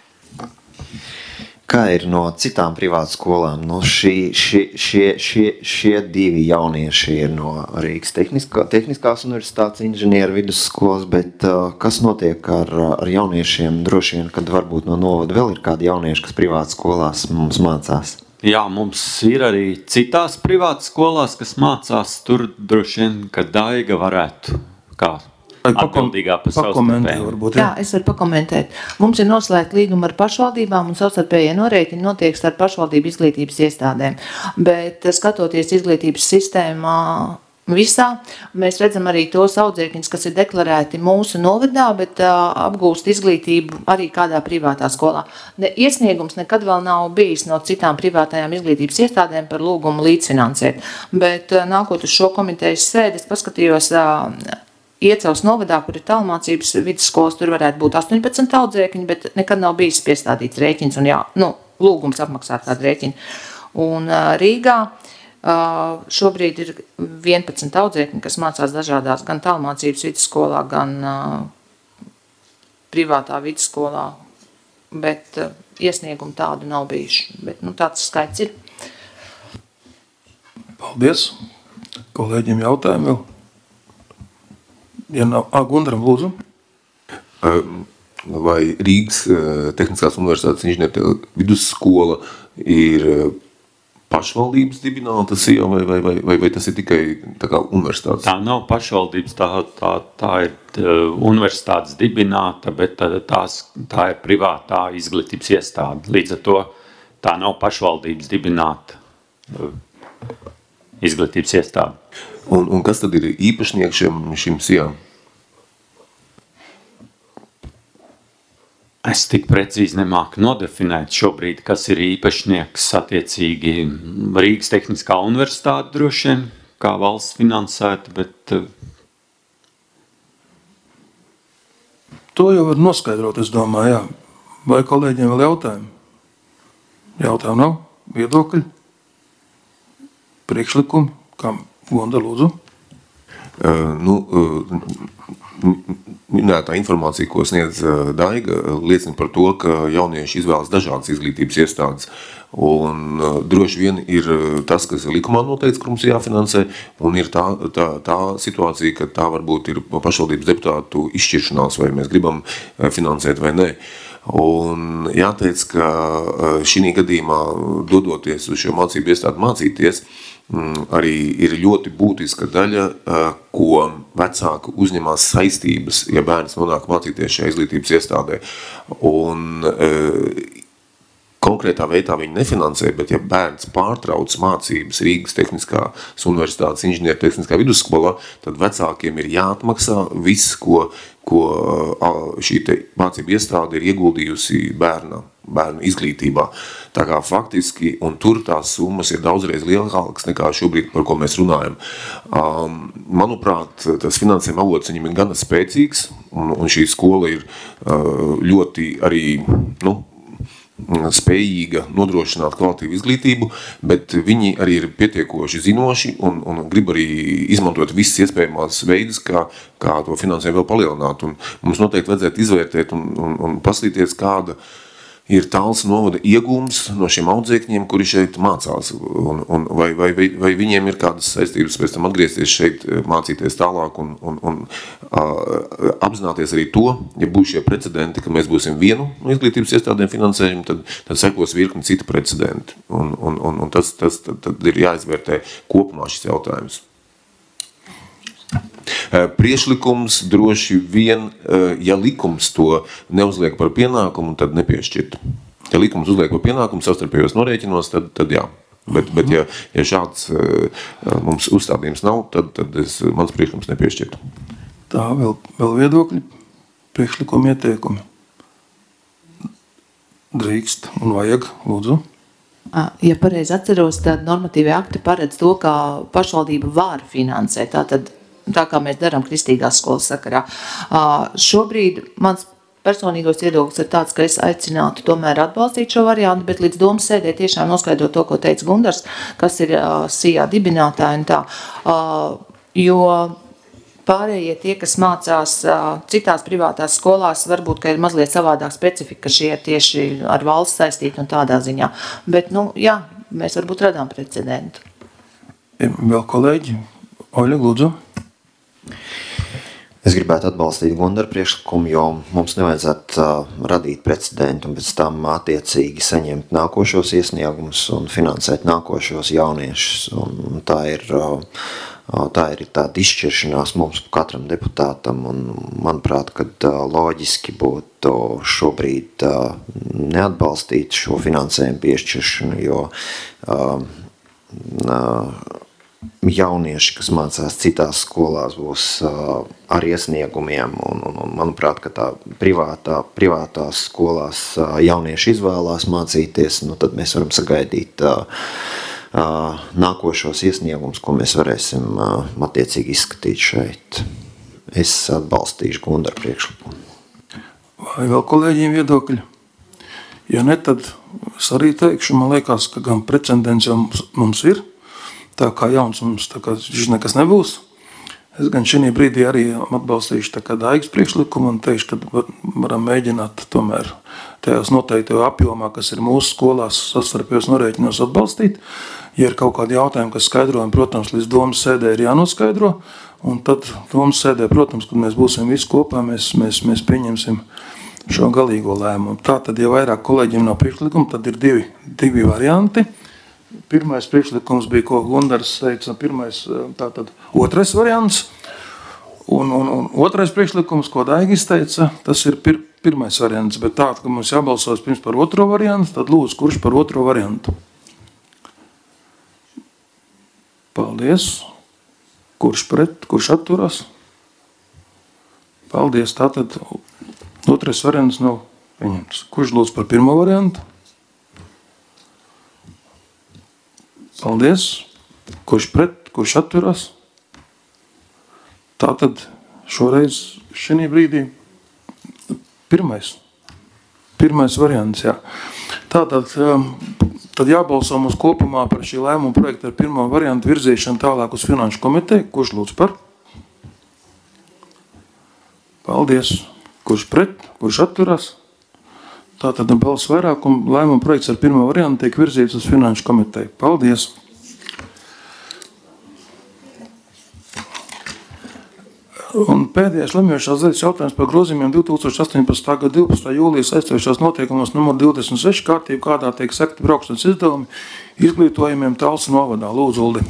Kā ir no citām privātu skolām? Nu, šī, šie, šie, šie, šie divi jaunieši ir no Rīgas Tehniskā, Tehniskās Universitātes inženieru vidusskolas, bet uh, kas notiek ar, ar jauniešiem? Droši vien, kad varbūt no novada vēl ir kādi jaunieši, kas privātu skolās mums mācās. Jā, mums ir arī citās privātu skolās, kas mācās. Tur droši vien, ka Daiga varētu kā atbildīgā par savstarpējumu. Jā, es varu pakomentēt. Mums ir noslēgta līguma ar pašvaldībām un savstarpējie norēķini notiek ar pašvaldību izglītības iestādēm. Bet skatoties izglītības sistēmā visā, mēs redzam arī tos audzēkņus, kas ir deklarēti mūsu novadā, bet uh, apgūst izglītību arī kādā privātā skolā. Ne, iesniegums nekad vēl nav bijis no citām privātajām izglītības iestādēm par lūgumu līdzfinansēt. Bet uh, nākot uz šo komitejas sēdi, es paskatījos uh, Iecavas novadā, kur ir tālmācības vidusskolas, tur varētu būt astoņpadsmit audzēkņi, bet nekad nav bijis piestādīts rēķins un jā, nu, lūgums apmaksāt tādu rēķinu. Un uh, Rīgā uh, šobrīd ir vienpadsmit audzēkņi, kas mācās dažādās gan tālmācības vidusskolā, gan uh, privātā vidusskolā, bet uh, iesniegumu tādu nav bijuši. Bet, nu, tāds skaits ir. Paldies. Kolēģiem jautājumi vēl. Ja nav, ā, Gundaram, lūdzu. Vai Rīgas Tehniskās Universitātes inženieru vidusskola ir pašvaldības dibināta sijā, vai, vai, vai, vai, vai tas ir tikai tā kā universitātes? Tā nav pašvaldības, tā, tā, tā ir uh, universitātes dibināta, bet tā, tās, tā ir privātā izglītības iestāde. Līdz ar to tā nav pašvaldības dibināta uh, izglītības iestāde. Un, un kas tad ir īpašnieks šim, šim sijām? Es tik precīzi nemāku nodefinēt šobrīd, kas ir īpašnieks attiecīgi Rīgas Tehniskā universitāte droši vien, kā valsts finansēta, bet... To jau var noskaidrot, es domāju, jā. Vai kolēģiem vēl jautājumi? Jautājumu nav? Viedokļi? Priekšlikumi? Kam? Gonda, lūdzu. Nu, minētā informācija, ko sniedz Daiga, liecina par to, ka jaunieši izvēlas dažādas izglītības iestādes. Un droši vien ir tas, kas ir likumā noteikts, ka mums jāfinansē, un ir tā, tā, tā situācija, ka tā varbūt ir pašvaldības deputātu izšķiršanās, vai mēs gribam finansēt vai nē. Un jāteic, ka šī gadījumā dodoties uz šo mācību iestādi mācīties, arī ir ļoti būtiska daļa, ko vecāki uzņemās saistības, ja bērns nonāk mācīties šajā izglītības iestādē. Un konkrētā veidā viņi nefinansē, bet ja bērns pārtrauc mācības Rīgas Tehniskās universitātes inženieru tehniskā vidusskolā, tad vecākiem ir jāatmaksā viss, ko, ko šī te mācība iestāde ir ieguldījusi bērna, bērnu izglītībā. Tā kā faktiski, un tur tās summas ir daudzreiz lielākas nekā šobrīd, par ko mēs runājam. Um, manuprāt, tas finansējuma avots viņam ir gana spēcīgs, un, un šī skola ir uh, ļoti arī, nu, spējīga nodrošināt kvalitīvu izglītību, bet viņi arī ir pietiekoši zinoši un, un grib arī izmantot visas iespējamās veidus, kā, kā to finansējumu vēl palielināt. Un mums noteikti vajadzētu izvērtēt un, un, un paskatīties, kāda ir Talsu novada iegūms no šiem audzēkņiem, kuri šeit mācās, un, un vai, vai, vai, vai viņiem ir kādas saistības pēc tam atgriezties šeit, mācīties tālāk un, un, un uh, apzināties arī to, ja būs šie precedenti, ka mēs būsim vienu no izglītības iestādēm finansējumu, tad, tad sekos virkni cita precedenti, un, un, un, un tas, tas tad, tad ir jāizvērtē kopumā šis jautājums. Priešlikums droši vien, ja likums to neuzliek par pienākumu, tad nepiešķirt. Ja likums uzliek par pienākumu savstarpējos norēķinos, tad, tad jā. Bet, bet ja, ja šāds mums uzstādījums nav, tad, tad es, mans priekšlikums nepiešķirt. Tā, vēl, vēl viedokļi, priekšlikumi, ieteikumi. Drīkst un vajag, lūdzu. Ja pareizi atceros, tad normatīvie akti paredz to, ka pašvaldība var finansēt. Tātad tā kā mēs darām kristīgās skolas sakarā. Uh, šobrīd mans personīgos viedoklis ir tāds, ka es aicinātu tomēr atbalstīt šo variantu, bet līdz domas sēdē tiešām noskaidrot to, ko teica Gundars, kas ir uh, sijā dibinātāji un tā. Uh, jo pārējie tie, kas mācās uh, citās privātās skolās, varbūt, ka ir mazliet savādāk specifika, šie ir tieši ar valsts saistīti un tādā ziņā. Bet, nu, jā, mēs varbūt radām precedentu. Vēl kolēģi, Oļa, lūdzu. Es gribētu atbalstīt Gundaru priekšlikumu, jo mums nevajadzētu uh, radīt precedentu un pēc tam attiecīgi saņemt nākošos iesniegumus un finansēt nākošos jauniešus. Un tā ir, uh, tā ir tāda izšķiršanās mums katram deputātam, un manuprāt, kad uh, loģiski būtu šobrīd uh, neatbalstīt šo finansējumu piešķiršanu, jo uh, uh, jaunieši, kas mācās citās skolās, būs uh, ar iesniegumiem, un, un, un manuprāt, ka tā privātā, privātās skolās uh, jaunieši izvēlās mācīties, nu tad mēs varam sagaidīt uh, uh, nākošos iesniegumus, ko mēs varēsim uh, attiecīgi izskatīt šeit. Es atbalstīšu Gundaru priekšlikumu. Vai vēl kolēģiem viedokļi? Ja ne, tad es arī teikšu, man liekas, ka gan precedents jau mums, mums ir, tā kā jauns mums tā kā nekas nebūs. Es gan šī brīdī arī atbalstīšu tā kā Daigas priekšlikumu un teikšu, ka varam mēģināt tomēr tajās noteiktajā apjomā, kas ir mūsu skolās savstarpējos norēķinos atbalstīt. Ja ir kaut kādi jautājumi, kas skaidrojumi, protams, līdz domas sēdē ir jānoskaidro, un tad domas sēdē, protams, kad mēs būsim visi kopā, mēs, mēs, mēs pieņemsim šo galīgo lēmumu. Tātad, ja vairāk kolēģiem nav priekšlikumu, tad ir divi, divi varianti. Pirmais priekšlikums bija, ko Gundars teica, pirmais, tātad otrais variants, un, un, un otrais priekšlikums, ko Daiga izteica, tas ir pir, pirmais variants, bet tā, ka mums jābalsos pirms par otro variantu, tad lūdzu, kurš par otro variantu? Paldies. Kurš pret, kurš atturās? Paldies, tātad otrais variants nav pieņemts. Kurš lūdzu par pirmo variantu? Paldies. Kurš pret, kurš atturās? Tātad šoreiz šī brīdī pirmais. Pirmais variants, jā. Tātad tad jābalso mums kopumā par šī lēmuma projekta ar pirmo variantu virzīšanu tālāk uz finanšu komiteju. Kurš lūdzu par? Paldies. Kurš pret, kurš atturās? Tātad balsu vairākumu lēmuma projekts ar pirmo variantu tiek virzīts uz Finanšu komiteju. Paldies. Un pēdējais lemjošās daļas jautājums par grozījumiem divi tūkstoši astoņpadsmitā gada divpadsmitā jūlijas aizstojušās noteikumos numur divdesmit seši kārtību, kādā tiek sekti braukšanas izdevumi izglītojumiem Talsu novadā. Lūdzu, Uldi.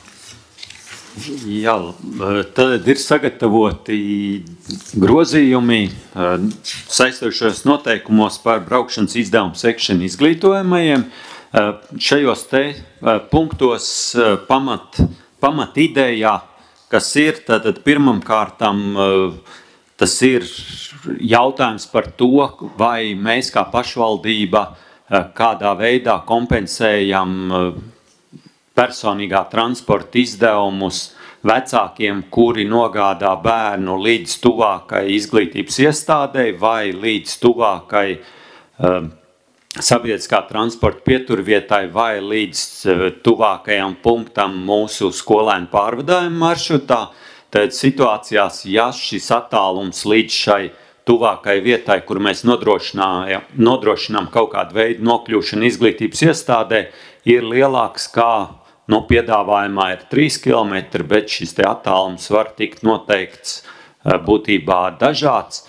Jā, tad ir sagatavoti grozījumi saistošos noteikumos par braukšanas izdevumu sekšanu izglītojumajiem. Šajos te punktos pamat, pamat idejā, kas ir, tad pirmam kārtam tas ir jautājums par to, vai mēs kā pašvaldība kādā veidā kompensējam personīgā transporta izdevumus vecākiem, kuri nogādā bērnu līdz tuvākai izglītības iestādei vai līdz tuvākai uh, sabiedriskā transporta pieturvietai vai līdz uh, tuvākajam punktam mūsu skolēnu pārvadājumu maršrutā. Tad situācijās, ja šis attālums līdz šai tuvākai vietai, kur mēs nodrošinām, nodrošinām kaut kādu veidu nokļūšanu izglītības iestādē, ir lielāks kā no piedāvājumā ir trīs kilometri, bet šis te attālums var tikt noteikts būtībā dažāds.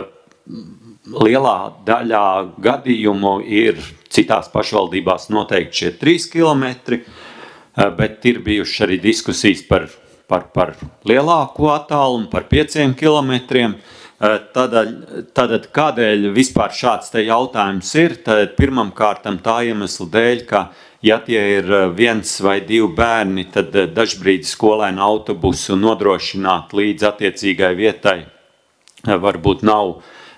Lielā daļā gadījumu ir citās pašvaldībās noteikti šie trīs kilometri, bet ir bijuši arī diskusijas par, par, par lielāku attālumu, par pieciem kilometriem. Tad, tad kādēļ vispār šāds te jautājums ir? Tad pirmam kārtam tā iemesla dēļ, ka ja tie ir viens vai divi bērni, tad dažbrīd skolēnu autobusu nodrošināt līdz attiecīgai vietai varbūt nav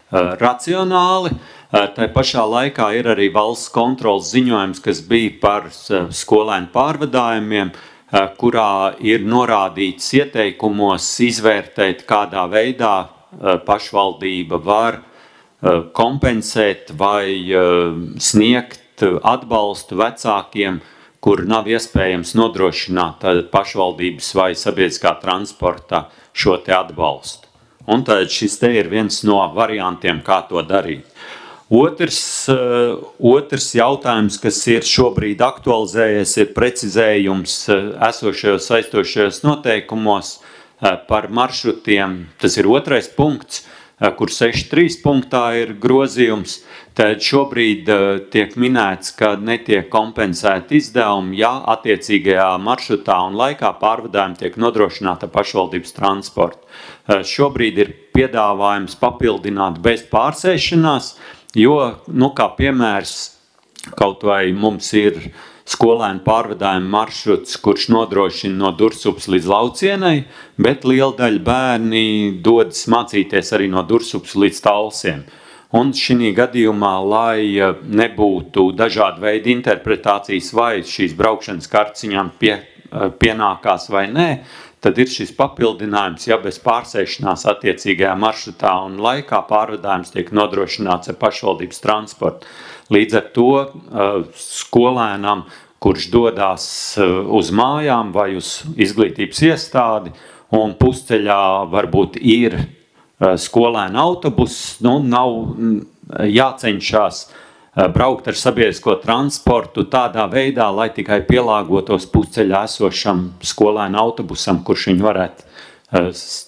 racionāli. Tā pašā laikā ir arī valsts kontrols ziņojums, kas bija par skolēnu pārvadājumiem, kurā ir norādīts ieteikumos izvērtēt, kādā veidā pašvaldība var kompensēt vai sniegt atbalstu vecākiem, kur nav iespējams nodrošināt pašvaldības vai sabiedriskā transporta šo te atbalstu. Un tad šis te ir viens no variantiem, kā to darīt. Otrs, otrs jautājums, kas ir šobrīd aktualizējies, ir precizējums esošajos saistošajos noteikumos par maršrutiem. Tas ir otrais punkts, kur seši trīs punktā ir grozījums. Tad šobrīd tiek minēts, ka netiek kompensēti izdevumi, ja attiecīgajā maršrutā un laikā pārvadājumi tiek nodrošināta pašvaldības transporta. Šobrīd ir piedāvājums papildināt bez pārsēšanās, jo, nu, kā piemērs, kaut vai mums ir skolēnu pārvadājumu maršruts, kurš nodrošina no Dursupas līdz Laucienai, bet liela daļa bērni dodas mācīties arī no Dursupas līdz Talsiem. Un šī gadījumā, lai nebūtu dažādi veidi interpretācijas, vai šīs braukšanas kartes viņām pie, pienākās vai nē, tad ir šis papildinājums, ja bez pārsēšanās attiecīgajā maršrutā un laikā pārvadājums tiek nodrošināts ar pašvaldības transportu. Līdz ar to skolēnam, kurš dodās uz mājām vai uz izglītības iestādi un pusceļā varbūt ir skolēnu autobus, nu, nav jācenšās braukt ar sabiedrisko transportu tādā veidā, lai tikai pielāgotos pusceļā esošam skolēnu autobusam, kurš viņu varētu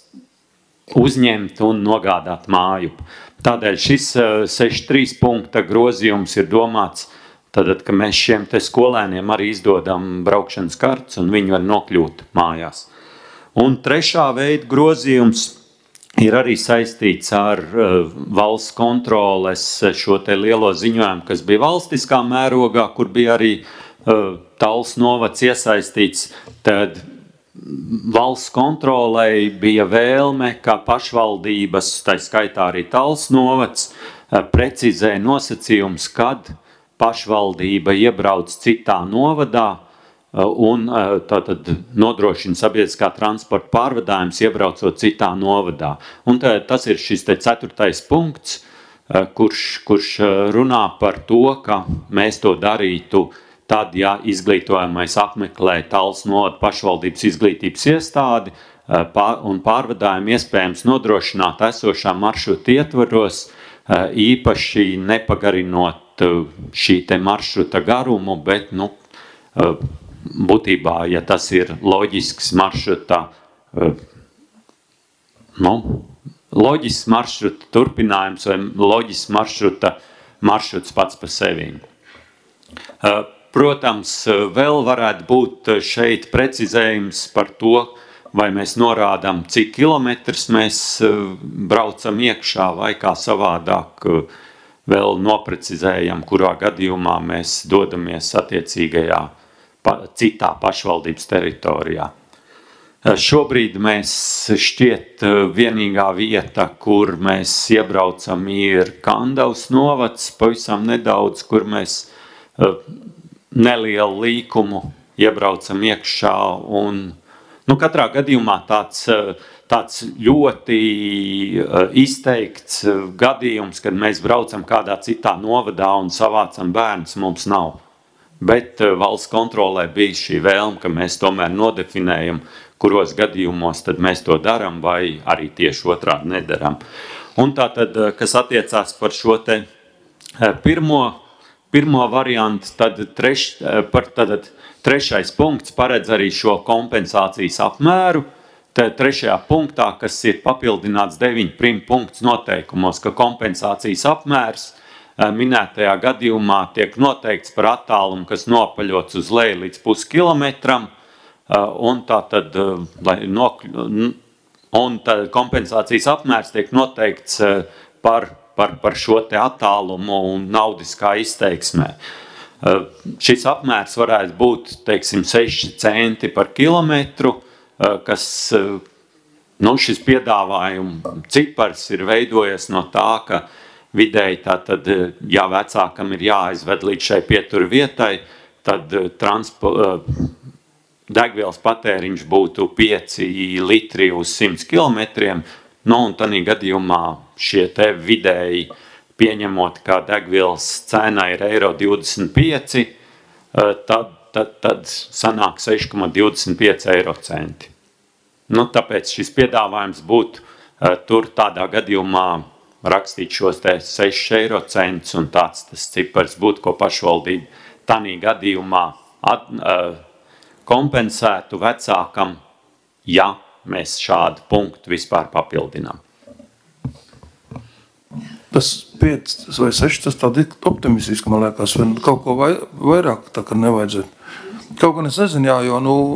uzņemt un nogādāt māju. Tādēļ šis seši trīs punkta grozījums ir domāts, tad, ka mēs šiem te skolēniem arī izdodam braukšanas kartes un viņi var nokļūt mājās. Un trešā veida grozījums ir arī saistīts ar uh, valsts kontroles šo te lielo ziņojumu, kas bija valstiskā mērogā, kur bija arī uh, Tals novads iesaistīts. Tad valsts kontrolei bija vēlme, ka pašvaldības, tā skaitā arī Tals novads, uh, precizē nosacījums, kad pašvaldība iebrauc citā novadā, un tātad nodrošina sabiedriskā transporta pārvadājums, iebraucot citā novadā. Un tā, tas ir šis te ceturtais punkts, kurš, kurš runā par to, ka mēs to darītu tad, ja izglītojamais apmeklē Tallas novada pašvaldības izglītības iestādi un pārvadājumu iespējams nodrošināt esošā maršruta ietvaros, īpaši nepagarinot šī te maršruta garumu, bet, nu, būtībā, ja tas ir loģisks maršruta, nu, loģisks maršruta turpinājums vai loģisks maršruta, maršruts pats pa sevi. Protams, vēl varētu būt šeit precizējums par to, vai mēs norādām, cik kilometrus mēs braucam iekšā, vai kā savādāk vēl noprecizējam, kurā gadījumā mēs dodamies attiecīgajā citā pašvaldības teritorijā. Šobrīd mēs šķiet vienīgā vieta, kur mēs iebraucam, ir Kandavas novads, pavisam nedaudz, kur mēs nelielu līkumu iebraucam iekšā un, nu, katrā gadījumā tāds, tāds ļoti izteikts gadījums, kad mēs braucam kādā citā novadā un savācam bērnus, mums nav. Bet valsts kontrolē bija šī vēlme, ka mēs tomēr nodefinējam, kuros gadījumos tad mēs to daram vai arī tieši otrādi nedaram. Un tātad, kas attiecās par šo te pirmo, pirmo variantu, tad, treš, par, tad trešais punkts paredz arī šo kompensācijas apmēru. Tad trešajā punktā, kas ir papildināts deviņu prim punkts noteikumos, ka kompensācijas apmērs minētajā gadījumā tiek noteikts par attālumu, kas nopaļots uz leju līdz puskilometram, un tā tad, lai nokļu, un tad kompensācijas apmērs tiek noteikts par, par, par šo te attālumu un naudiskā izteiksmē. Šis apmērs varētu būt, teiksim, seši centi par kilometru, kas, nu, šis piedāvājuma cipars ir veidojies no tā, ka vidēji tātad, ja vecākam ir jāaizved līdz šai pietura vietai, tad transpo, degvielas patēriņš būtu pieci litri uz simts kilometriem, nu, un tanī gadījumā šie te vidēji pieņemot, kā degvielas cena ir eiro divdesmit pieci, tad, tad, tad sanāk seši komats divdesmit pieci eiro centi. Nu, tāpēc šis piedāvājums būtu tur tādā gadījumā rakstīt šos te seši eiro centus, un tāds tas cipars būtu, ko pašvaldība tanī gadījumā at, kompensētu vecākam, ja mēs šādu punktu vispār papildinām. Tas pieci vai seši, tas tādi optimistiski, man liekas, vai kaut ko vai, vairāk tā kā nevajadzētu. Kaut gan es nezinu, jā, jo, nu,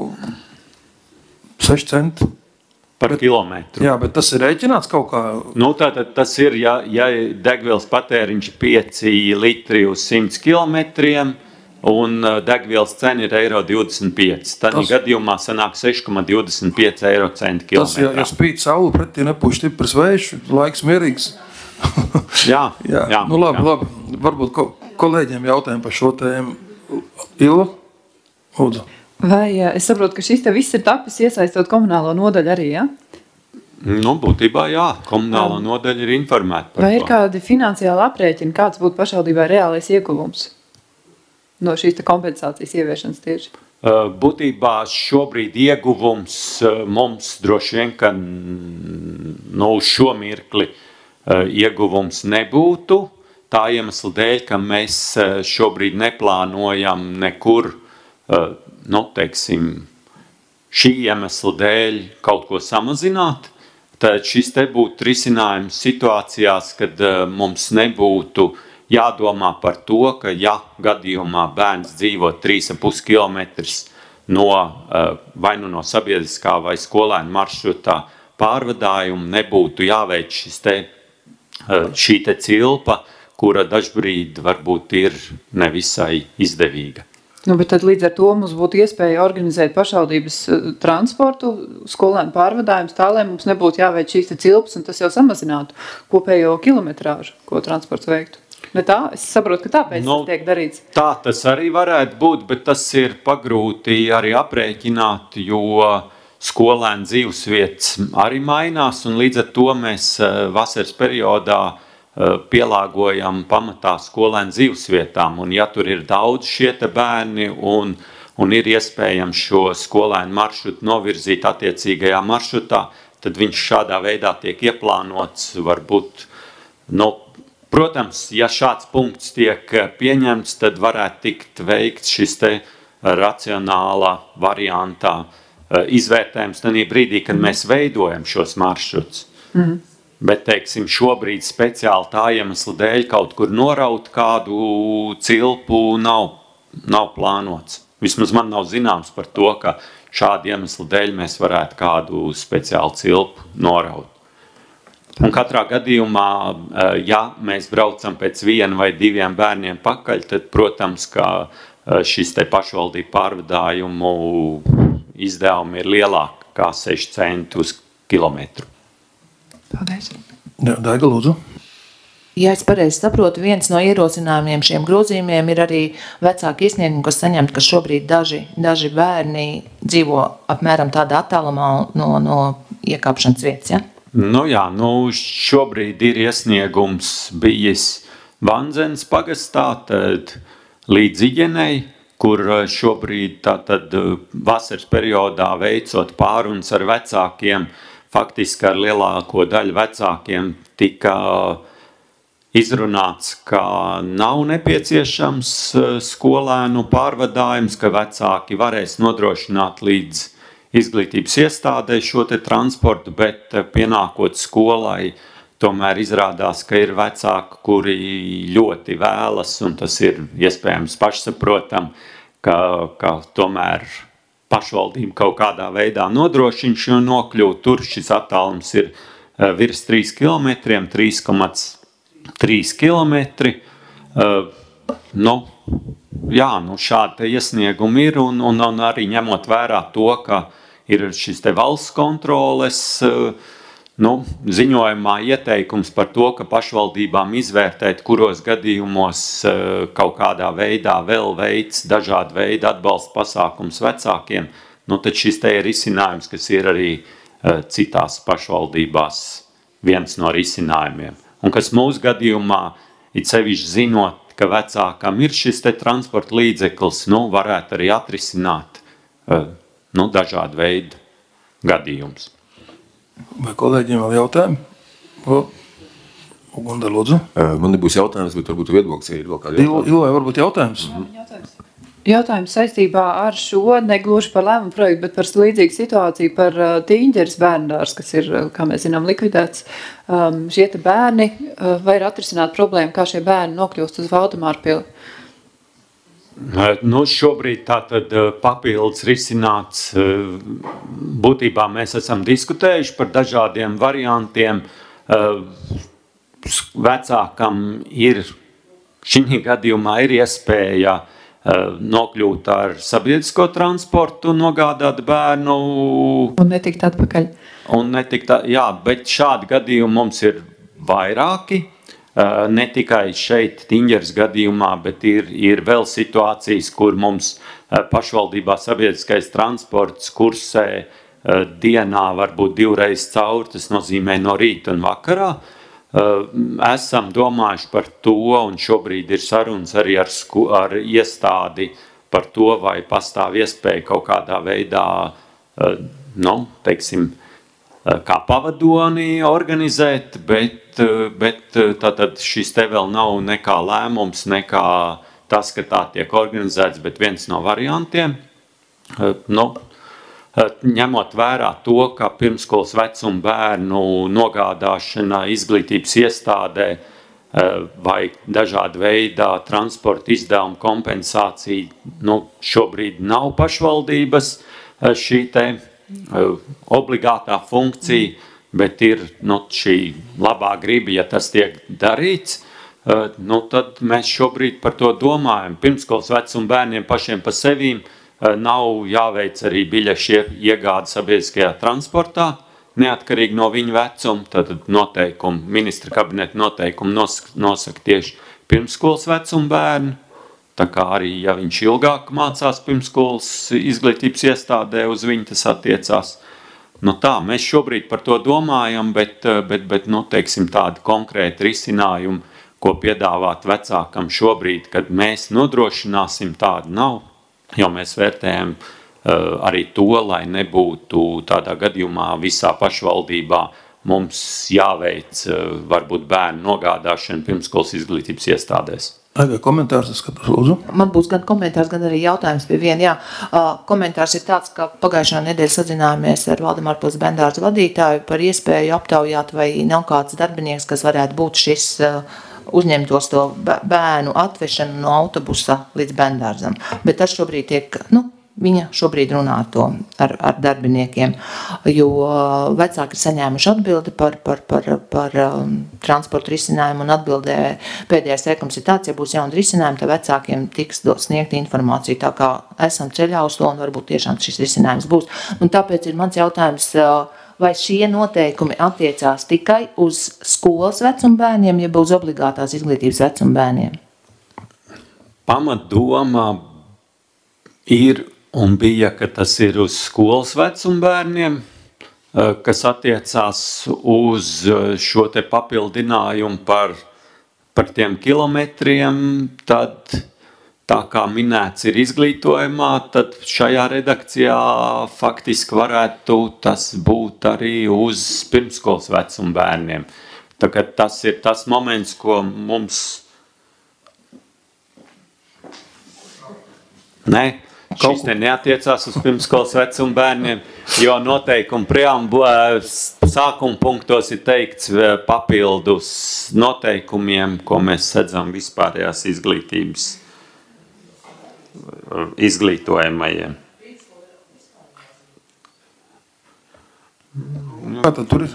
seši centi. Par bet, kilometru. Jā, bet tas ir rēķināts kaut kā? Nu, tātad tas ir, ja, ja degvielas patēriņš ir pieci litri uz simts kilometriem, un degvielas cena ir eiro divdesmit pieci. Tādā gadījumā sanāk seši komats divdesmit pieci eiro centi kilometrā. Tas, ja, ja spīt saule pretī, nepūš stiprs vējš, laiks mierīgs. jā, jā, jā. Nu labi, jā. labi. Varbūt ko, kolēģiem jautājumi par šo tēmu. Ilva? Lūdzu. Vai es saprotu, ka šis te viss ir tapis iesaistot komunālo nodaļu arī, ja? Nu, būtībā jā, komunālā um, nodaļa ir informēta par vai to. Ir kādi finansiāli aprēķini, kāds būtu pašvaldībai reālais ieguvums no šīs te kompensācijas ieviešanas tieši? Būtībā šobrīd ieguvums mums droši vien, ka nu, šo mirkli ieguvums nebūtu. Tā iemesla dēļ, ka mēs šobrīd neplānojam nekur, nu, teiksim, šī iemesla dēļ kaut ko samazināt. Tad šis te būtu risinājums situācijās, kad mums nebūtu jādomā par to, ka ja gadījumā bērns dzīvo trīs komats pieci kilometrus no, vai nu no sabiedriskā vai skolēnu maršrutā pārvadājumu, nebūtu jāveic šis te, šī te cilpa, kura dažbrīd varbūt ir nevisai izdevīga. Nu, bet tad līdz ar to mums būtu iespēja organizēt pašvaldības transportu, skolēnu pārvadājumus tā, lai mums nebūtu jāveic šīs te cilpas, un tas jau samazinātu kopējo kilometrāžu, ko transports veiktu. Ne tā? Es saprotu, ka tāpēc nu, tas tiek darīts. Tā tas arī varētu būt, bet tas ir pagrūti arī aprēķināt, jo skolēnu dzīvesvietas arī mainās, un līdz ar to mēs vasaras periodā pielāgojam pamatā skolēnu dzīvesvietām. Un ja tur ir daudz šie te bērni un, un ir iespējams šo skolēnu maršrutu novirzīt attiecīgajā maršrutā, tad viņš šādā veidā tiek ieplānots, varbūt, nu, protams, ja šāds punkts tiek pieņemts, tad varētu tikt veikts šis te racionālā variantā izvērtējums tādā brīdī, kad mēs veidojam šos maršrutus. Mm. Bet, teiksim, šobrīd speciāli tā iemesla dēļ kaut kur noraut kādu cilpu nav, nav plānots. Vismaz man nav zināms par to, ka šādu iemeslu dēļ mēs varētu kādu speciālu cilpu noraut. Un katrā gadījumā, ja mēs braucam pēc viena vai diviem bērniem pakaļ, tad, protams, ka šis te pašvaldību pārvadājumu izdevumi ir lielāki kā seši centi uz kilometru. Paldies. Daiga, lūdzu. Ja es pareizi saprotu, viens no ierosinājumiem šiem grozījumiem ir arī vecāki iesniegumi, kas saņemt, ka šobrīd daži, daži bērni dzīvo apmēram tādā attālumā no, no iekāpšanas vietas, ja? Nu jā, nu šobrīd ir iesniegums bijis Vanzenes pagastā, tad līdz Iģenei, kur šobrīd tātad vasaras periodā veicot pārunas ar vecākiem, faktiski ar lielāko daļu vecākiem tika izrunāts, ka nav nepieciešams skolēnu pārvadājums, ka vecāki varēs nodrošināt līdz izglītības iestādē šo te transportu, bet pienākot skolai, tomēr izrādās, ka ir vecāki, kuri ļoti vēlas, un tas ir iespējams pašsaprotam, ka, ka tomēr pašvaldība kaut kādā veidā nodrošina šo nokļūt. Tur šis attālums ir virs trīs kilometriem, trīs komats trīs kilometri. Uh, nu, jā, nu šādi te iesniegumi ir, un, un, un arī ņemot vērā to, ka ir šis te valsts kontroles uh, nu, ziņojumā ieteikums par to, ka pašvaldībām izvērtēt, kuros gadījumos uh, kaut kādā veidā vēl veids dažādu veidu atbalsta pasākums vecākiem, nu, tad šis te ir risinājums, kas ir arī uh, citās pašvaldībās viens no risinājumiem. Un kas mūsu gadījumā, it sevišķi zinot, ka vecākam ir šis te transporta līdzeklis, nu, varētu arī atrisināt nu, dažādu veidu gadījumus. Vai kolēģiem vēl jautājumi? Ugunda, lūdzu. Man nebūs jautājums, bet varbūt viedoklis, ja ir vēl kādi jautājumi. Ilvai, varbūt jautājums? Mhm. Jautājums. Jautājums saistībā ar šo, negluži par lēmumu projektu, bet par līdzīgu situāciju par uh, Tīņģeres bērndārs, kas ir, kā mēs zinām, likvidēts. Um, šie te bērni, uh, vai ir atrisināt problēmu, kā šie bērni nokļūst uz Valdemāra pili? Nu, šobrīd tātad papildus risināts, būtībā mēs esam diskutējuši par dažādiem variantiem. Vecākam ir, šī gadījumā ir iespēja nokļūt ar sabiedrisko transportu, nogādāt bērnu. Un netikt atpakaļ. Un netikt, jā, bet šādi gadījumi mums ir vairāki. Ne tikai šeit Tīņģeres gadījumā, bet ir, ir vēl situācijas, kur mums pašvaldībā sabiedriskais transports kursē dienā varbūt divreiz cauri, tas nozīmē no rīta un vakarā. Esam domājuši par to, un šobrīd ir sarunas arī ar, sku, ar iestādi par to, vai pastāv iespēja kaut kādā veidā, nu, teiksim, kā pavadoni organizēt, bet, bet tātad šis te vēl nav nekā lēmums, nekā tas, ka tā tiek organizēts, bet viens no variantiem. Nu, ņemot vērā to, ka pirmskolas vecuma bērnu nogādāšana izglītības iestādē vai dažāda veidā transporta izdevuma kompensācija, nu, šobrīd nav pašvaldības šī te obligātā funkcija, bet ir nu, šī labā griba, ja tas tiek darīts, nu, tad mēs šobrīd par to domājam. Pirmskolas vecuma bērniem pašiem pa sevīm nav jāveic arī biļešu iegāde sabiedriskajā transportā, neatkarīgi no viņa vecuma, tad noteikumu, ministra kabineta noteikumu nosaka, nosaka tieši pirmskolas vecuma bērni. Tā kā arī, ja viņš ilgāk mācās pirmskolas izglītības iestādē, uz viņu tas attiecās. Nu tā, mēs šobrīd par to domājam, bet, bet, bet nu, teiksim, tādi konkrēti risinājumi, ko piedāvāt vecākam šobrīd, kad mēs nodrošināsim, tādu nav, jo mēs vērtējam uh, arī to, lai nebūtu tādā gadījumā visā pašvaldībā mums jāveic uh, varbūt bērnu nogādāšana pirmskolas izglītības iestādēs. Vai komentārs, es skatos, lūdzu? Man būs gan komentārs, gan arī jautājums pie viena. Jā, uh, komentārs ir tāds, ka pagājušā nedēļa sazinājāmies ar Valdemārpils bendārza vadītāju par iespēju aptaujāt, vai nav kāds darbinieks, kas varētu būt šis uh, uzņemtos to bērnu atvešanu no autobusa līdz bendārzam. Bet tas šobrīd tiek, nu, viņa šobrīd runā to ar, ar darbiniekiem, jo vecāki ir saņēmuši atbildi par, par, par, par um, transportu risinājumu un atbildē pēdējais teikums ir tāds, ja būs jauni risinājumi, tad vecākiem tiks sniegta informācija, tā kā esam ceļā uz to un varbūt tiešām šis risinājums būs. Un tāpēc ir mans jautājums, vai šie noteikumi attiecās tikai uz skolas vecuma bērniem, ja būs obligātās izglītības vecuma bērniem? Pamatdoma ir un bija, ka tas ir uz skolas vecuma bērniem, kas attiecās uz šo te papildinājumu par, par tiem kilometriem, tad tā kā minēts ir izglītojumā, tad šajā redakcijā faktiski varētu tas būt arī uz pirmskolas vecuma bērniem. Tā kā tas ir tas moments, ko mums... Nē, šis ne neatiecās uz pirmskolas vecuma bērniem, jo noteikuma preambulā sākuma punktos ir teikts papildus noteikumiem, ko mēs sedzam vispārējās izglītības izglītojamajiem. Kā tad tur ir?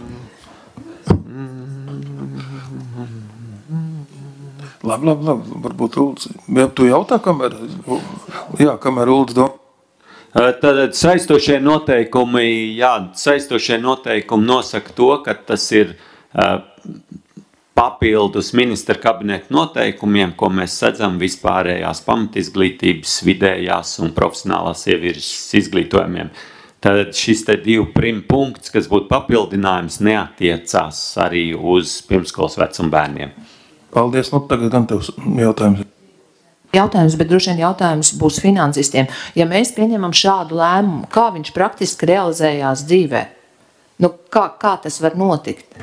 Labi, labi, labi, varbūt Ulds. Ja tu jautā, kamēr, jā, kamēr Ulds do? Tad saistošie noteikumi, jā, saistošie noteikumi nosaka to, ka tas ir uh, papildus ministra kabineta noteikumiem, ko mēs sedzam vispārējās pamatizglītības, vidējās un profesionālās ievirzes izglītojumiem. Tad šis te divu prim punkts, kas būtu papildinājums, neatiecās arī uz pirmskolas vecuma bērniem. Paldies, nu tagad gan tev jautājums. Jautājums, bet droši vien jautājums būs finansistiem. Ja mēs pieņemam šādu lēmumu, kā viņš praktiski realizējās dzīvē? Nu, kā, kā tas var notikt?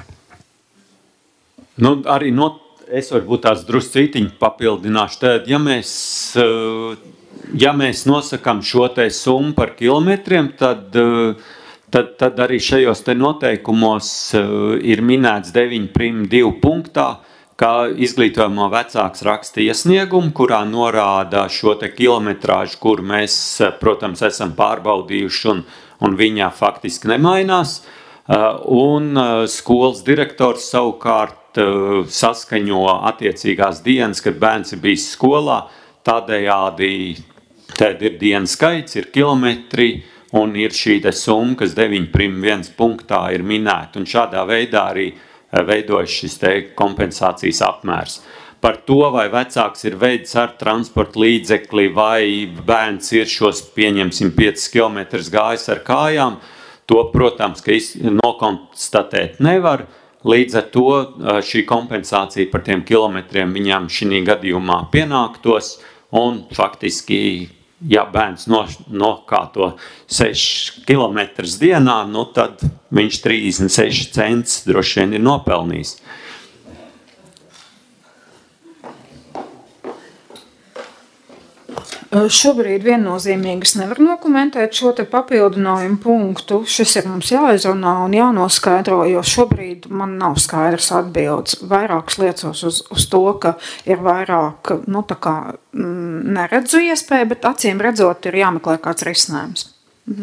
Nu, arī not, es varbūt tās druscītiņi papildināšu. Tad, ja mēs, ja mēs nosakam šo te summu par kilometriem, tad, tad, tad arī šajos te noteikumos ir minēts deviņi prim divu punktā, kā izglītojumā vecāks raksta iesniegumu, kurā norāda šo te kilometrāžu, kur mēs, protams, esam pārbaudījuši un, un viņā faktiski nemainās. Un skolas direktors savukārt saskaņo attiecīgās dienas, kad bērns ir bijis skolā, tādējādi tad ir dienas skaits, ir kilometri un ir šī te summa, kas deviņi prim viens punktā ir minēta. Un šādā veidā arī veidojas šis te kompensācijas apmērs. Par to, vai vecāks ir veids ar transporta līdzekli, vai bērns ir šos, pieņemsim, piecus kilometrus gājis ar kājām, to, protams, ka nokonstatēt nevar. Līdz ar to šī kompensācija par tiem kilometriem viņam šī gadījumā pienāktos, un faktiski, ja bērns no, nokāto sešus kilometrus dienā, nu tad viņš trīsdesmit seši cents droši vien ir nopelnījis. Šobrīd viennozīmīgi es nevaru nokomentēt šo te papildinājumu punktu. Šis ir mums jāizrunā un jānoskaidro, jo šobrīd man nav skaidrs atbildes. Vairākas liecos uz, uz to, ka ir vairāk, nu tā kā neredzu iespēju, bet acīm redzot ir jāmeklē kāds risinājums. Mhm.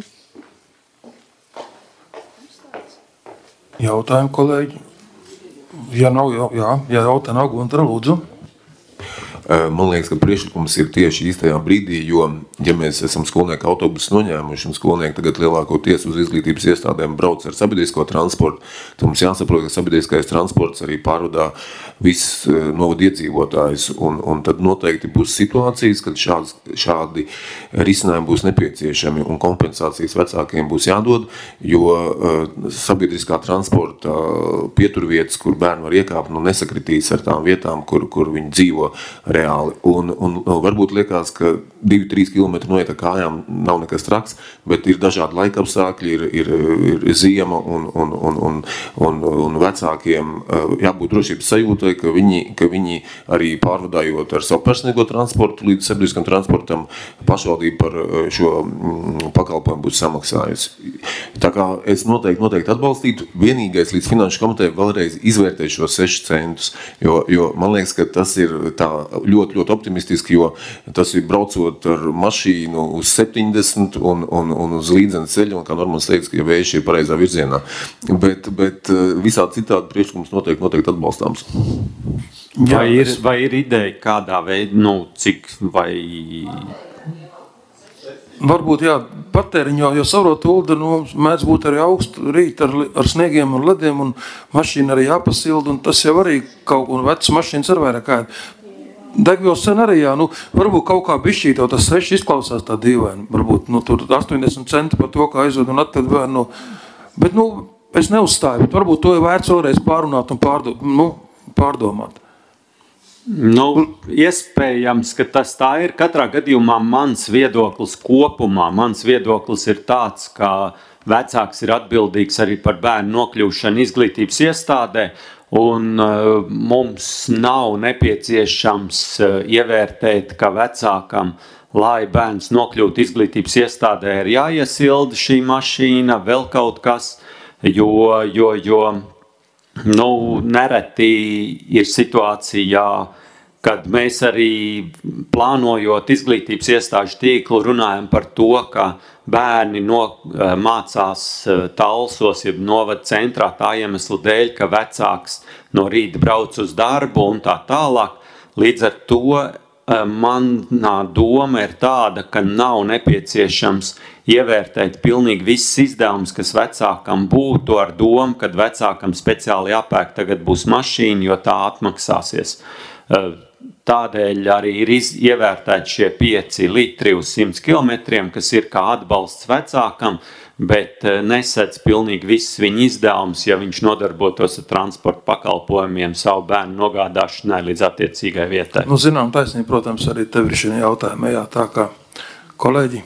Jautājumu, kolēģi? Ja nav, jā, ja jautā nav, Guntra, lūdzu. Man liekas, ka priekšlikums ir tieši īstajā brīdī, jo, ja mēs esam skolnieku autobusus noņēmuši un skolnieki tagad lielākoties uz izglītības iestādēm brauc ar sabiedrisko transportu, tad mums jāsaprot, ka sabiedriskais transports arī pārvadā visus novadu iedzīvotājus, un, un tad noteikti būs situācijas, kad šādi, šādi risinājumi būs nepieciešami un kompensācijas vecākiem būs jādod, jo uh, sabiedriskā transporta pieturvietas, kur bērni var iekāpt, nu nesakritīs ar tām vietām, kur, kur viņi dzīvo reāli. Un, un varbūt liekas, ka divi trīs kilometri noiet ar kājām nav nekas traks, bet ir dažādi laika apstākļi, ir, ir, ir ziema un, un, un, un, un, un vecākiem jābūt drošības sajūtai, ka viņi, ka viņi arī pārvadājot ar savu personīgo transportu līdz sabiedriskam transportam pašvaldība par šo pakalpojumu būs samaksājusi. Tā kā es noteikti, noteikti atbalstītu, vienīgais līdz finanšu komiteja vēlreiz izvērtē šo sešus centus, jo, jo man liekas, ka tas ir tā ļoti, ļoti optimistiski, jo tas ir braucot ar mašīnu uz septiņdesmit un, un, un uz līdzeni ceļu, un kā Normans teica, ka vējš ir pareizā virzienā. Bet, bet visādi citādi priekšlikums noteikti, noteikti atbalstāms. Vai ir, vai ir ideja kādā veidā, nu, cik vai... Varbūt, jā, patēriņu, jo, jo savrot ulda, nu, mēdz būt arī augstu rīt ar, ar sniegiem un lediem, un mašīna arī jāpasilda, un tas jau arī kaut, un vecas mašīnas ar vairāk kā. Degvielas sen arī, jā, nu, varbūt kaut kā bišķīt, jo tas seši izklausās tā dīvaini, varbūt, nu, tur astoņdesmit centi par to, kā aizved un atved bērnu, bet, nu, es neuzstāju, bet varbūt to ir vērts vēlreiz pārunāt un pārdo, nu, pārdomāt. Nu, iespējams, ka tas tā ir. Katrā gadījumā mans viedoklis kopumā, mans viedoklis ir tāds, ka vecāks ir atbildīgs arī par bērnu nokļūšanu izglītības iestādē, un uh, mums nav nepieciešams uh, ievērtēt, ka vecākam, lai bērns nokļūtu izglītības iestādē, ir jāiesilda šī mašīna, vēl kaut kas, jo, jo, jo nu, nereti ir situācijā, kad mēs arī plānojot izglītības iestāžu tīklu runājam par to, ka bērni no, mācās Talsos, jeb novada centrā tā iemesla dēļ, ka vecāks no rīta brauc uz darbu un tā tālāk. Līdz ar to manā doma ir tāda, ka nav nepieciešams ievērtēt pilnīgi viss izdevums, kas vecākam būtu ar domu, kad vecākam speciāli jāpērk tagad būs mašīna, jo tā atmaksāsies. Tādēļ arī ir ievērtēti šie pieci litri uz simts kilometriem, kas ir kā atbalsts vecākam, bet nesedz pilnīgi viss viņa izdevums, ja viņš nodarbotos ar transporta pakalpojumiem savu bērnu nogādāšanai līdz attiecīgai vietai. Nu, zinām, taisnība, protams, arī tev ir šī jautājuma, jā, tā kā kolēģi,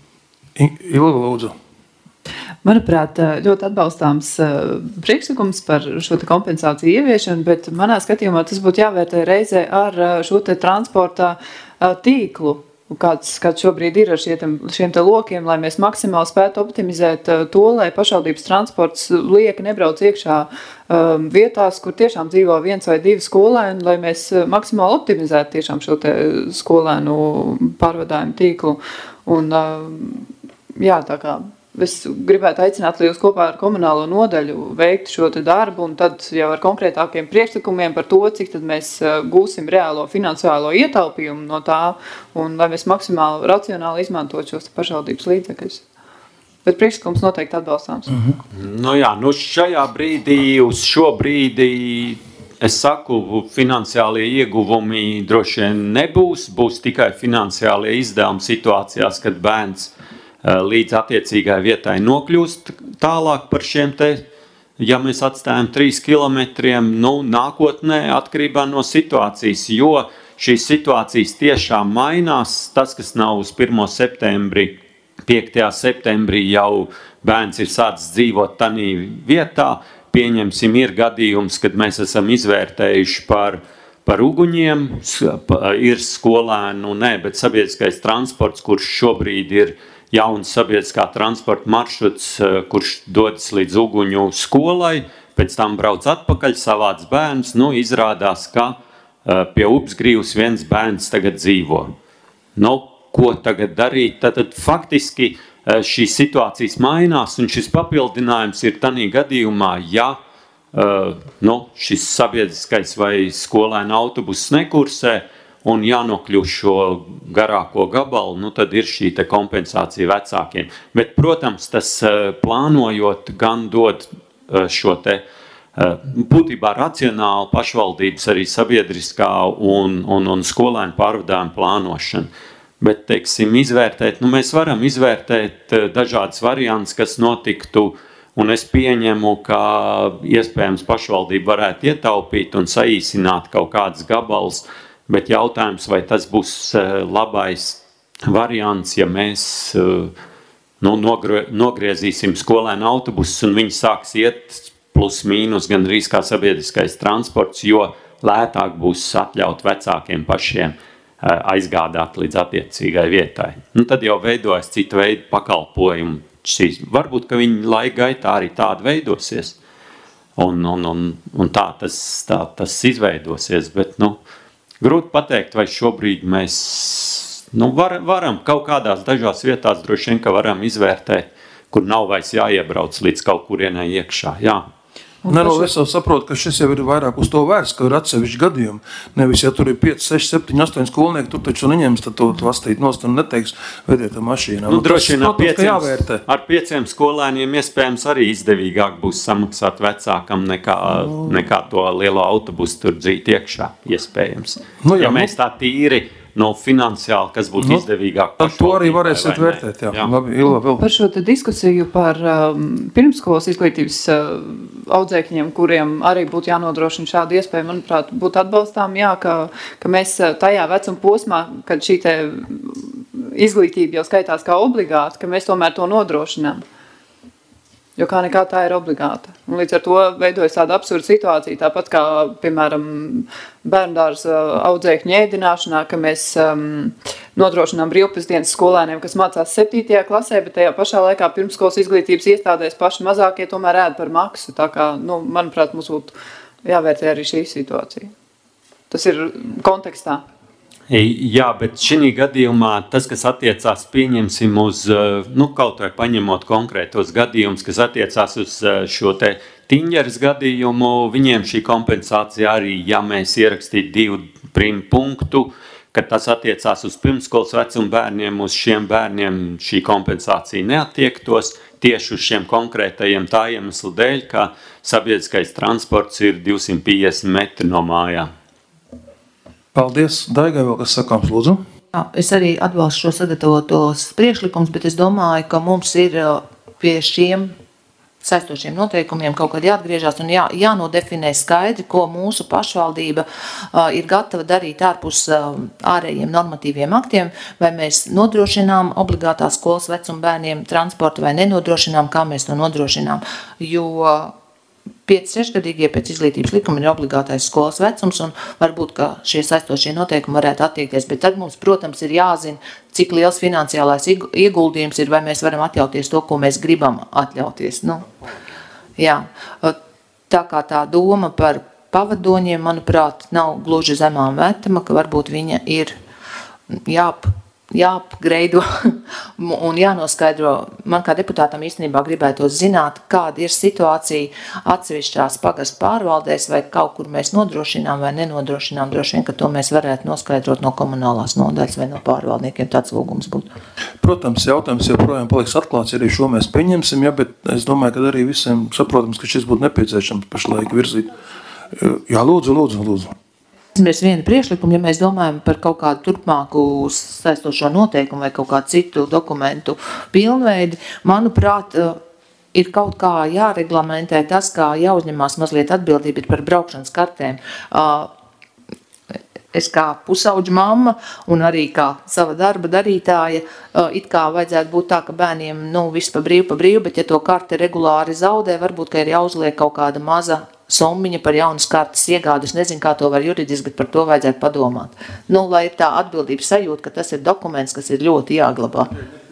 Ilva lūdzu. Manuprāt, ļoti atbalstāms priekšlikums par šo te kompensāciju ieviešanu, bet manā skatījumā tas būtu jāvērtē reizē ar šo te transporta tīklu, kāds, kāds šobrīd ir ar šiem, šiem te lokiem, lai mēs maksimāli spētu optimizēt to, lai pašvaldības transports lieki nebrauc iekšā um, vietās, kur tiešām dzīvo viens vai divi skolēni, lai mēs maksimāli optimizētu tiešām šo te skolēnu pārvadājumu tīklu. Un, um, jā, tā kā es gribētu aicināt, lai jūs kopā ar komunālo nodaļu veiktu šo te darbu un tad jau ar konkrētākiem priekšlikumiem par to, cik tad mēs gūsim reālo finansiālo ietaupījumu no tā un lai mēs maksimāli racionāli izmantot šos pašvaldības līdzekļus. Bet priekšlikums noteikti atbalstāms. Mm-hmm. Nu jā, nu šajā brīdī, uz šo brīdī, es saku, finansiālie ieguvumi droši vien nebūs, būs tikai finansiālie izdevumi situācijās, kad bērns līdz attiecīgai vietai nokļūst tālāk par šiem te, ja mēs atstājam trīs kilometriem, nu, nākotnē atkarībā no situācijas, jo šīs situācijas tiešām mainās. Tas, kas nav uz pirmo septembri, piektajā septembrī jau bērns ir sācis dzīvot tanī vietā, pieņemsim, ir gadījums, kad mēs esam izvērtējuši par Par uguņiem, ir skolēnu, nē, bet sabiedriskais transports, kurš šobrīd ir jauns sabiedriskā transporta maršruts, kurš dodas līdz uguņu skolai, pēc tam brauc atpakaļ, savāds bērns, nu, izrādās, ka pie Upsgrīvas viens bērns tagad dzīvo. Nu, ko tagad darīt? Tātad faktiski šīs situācijas mainās, un šis papildinājums ir tanī gadījumā, ja Uh, nu, šis sabiedriskais vai skolēna autobuss nekursē, un jānokļūst šo garāko gabalu, nu tad ir šī te kompensācija vecākiem. Bet, protams, tas plānojot gan dod šo te būtībā racionālu pašvaldības arī sabiedriskā un, un, un skolēnu pārvadājumu plānošanu. Bet, teiksim, izvērtēt, nu mēs varam izvērtēt dažādas variantus, kas notiktu, un es pieņemu, ka iespējams pašvaldība varētu ietaupīt un saīsināt kaut kādas gabalus, bet jautājums, vai tas būs labais variants, ja mēs nu, nogriezīsim skolēnu autobusus un viņi sāks iet plus mīnus gandrīz kā sabiedriskais transports, jo lētāk būs atļaut vecākiem pašiem aizgādāt līdz attiecīgai vietai. Nu, tad jau veidojas cita veida pakalpojumu. Šīs, varbūt, ka viņi laika gaitā arī tāda veidosies, un, un, un, un tā, tas, tā tas izveidosies, bet, nu, grūti pateikt, vai šobrīd mēs, nu, var, varam kaut kādās dažās vietās droši vien, ka varam izvērtēt, kur nav vairs jāiebrauc līdz kaut kurienai iekšā, jā. Nē, no, es jau saprotu, ka šis jau ir vairāk uz to vērts, ka ir atsevišķi gadījumi. Nevis, ja tur ir pieci, seši, septiņi, astoņi skolnieki, tur taču neņems, tad to vastīt nost un neteiks, vediet ar mašīnām. Nu, droši vien ar pieciem, jāvērtē. Ar pieciem skolēniem iespējams arī izdevīgāk būs samaksāt vecākam nekā, mm. nekā to lielo autobusu tur dzīt iekšā, iespējams. Nu, jā, ja mēs tā tīri no finansiāli, kas būtu nu, izdevīgāk. Ar to arī varēsiet vērtēt, jā. jā. Labi, Ilva, vēl. Par šo te diskusiju par um, pirmskolas izglītības uh, audzēkņiem, kuriem arī būtu jānodrošina šāda iespēja, manuprāt, būtu atbalstām, jā, ka, ka mēs tajā vecuma posmā, kad šī te izglītība jau skaitās kā obligāta, ka mēs tomēr to nodrošinām. Jo kā nekā tā ir obligāta. Un līdz ar to veidojas tāda absurda situācija, tāpat kā, piemēram, bērndārs audzēkņu ēdināšanā, ka mēs um, nodrošinām brīvpusdienas skolēniem, kas mācās septītajā klasē, bet tajā pašā laikā pirmskolas izglītības iestādēs paši mazākie tomēr ēd par maksu. Tā kā, nu, manuprāt, mums būtu jāvērtē arī šī situācija. Tas ir kontekstā. Jā, bet šī gadījumā tas, kas attiecās, pieņemsim uz, nu, kaut vai paņemot konkrētos gadījumus, kas attiecās uz šo te Tiņģeres gadījumu, viņiem šī kompensācija arī, ja mēs ierakstītu divu primu punktu, kad tas attiecās uz pirmskolas vecuma bērniem, uz šiem bērniem šī kompensācija neattiektos tieši uz šiem konkrētajiem tā iemeslu dēļ, ka sabiedriskais transports ir divsimt piecdesmit metri no mājām. Paldies. Daigai vēl kas sakāms, lūdzu? Jā, es arī atbalstu šo sagatavotos priekšlikums, bet es domāju, ka mums ir pie šiem saistošiem noteikumiem kaut kad jāatgriežās un jā, jānodefinē skaidri, ko mūsu pašvaldība uh, ir gatava darīt ārpus uh, ārējiem normatīviem aktiem, vai mēs nodrošinām obligātās skolas vecuma bērniem transportu vai nenodrošinām, kā mēs to nodrošinām, jo pieci sešgadīgie pēc izglītības likuma ir obligātais skolas vecums un varbūt, ka šie saistošie noteikumi varētu attiekties, bet tad mums, protams, ir jāzina, cik liels finansiālais ieguldījums ir, vai mēs varam atļauties to, ko mēs gribam atļauties. Nu, jā. Tā kā tā doma par pavadoņiem, manuprāt, nav gluži zemām vērtama, ka varbūt viņa ir jāp, jāapgreido un jānoskaidro. Man kā deputātam īstenībā gribētu zināt, kāda ir situācija atsevišķās pagastu pārvaldēs, vai kaut kur mēs nodrošinām vai nenodrošinām. Droši vien, ka to mēs varētu noskaidrot no komunālās nodaļas vai no pārvaldniekiem. Tāds lūgums būtu. Protams, jautājums joprojām paliks atklāts, arī šo mēs pieņemsim, ja, bet es domāju, ka arī visiem saprotams, ka šis būtu nepieciešams pašlaik virzīt. Jā, lūdzu, lūdzu, lūdzu. Mēs vienu priekšlikumu, ja mēs domājam par kaut kādu turpmāku saistošo noteikumu vai kaut kādu citu dokumentu pilnveidi, manuprāt, ir kaut kā jāreglamentē tas, kā jāuzņemās mazliet atbildība par braukšanas kartēm. Es kā pusauģa mamma un arī kā sava darba darītāja, it kā vajadzētu būt tā, ka bērniem, nu, viss pa brīvu, pa brīvu, bet ja to karte regulāri zaudē, varbūt, ka ir jāuzliek kaut kāda maza summiņa par jaunas kartes iegādu. Es nezinu, kā to var juridiski, bet par to vajadzētu padomāt. Nu, lai ir tā atbildības sajūta, ka tas ir dokuments, kas ir ļoti jāglabā.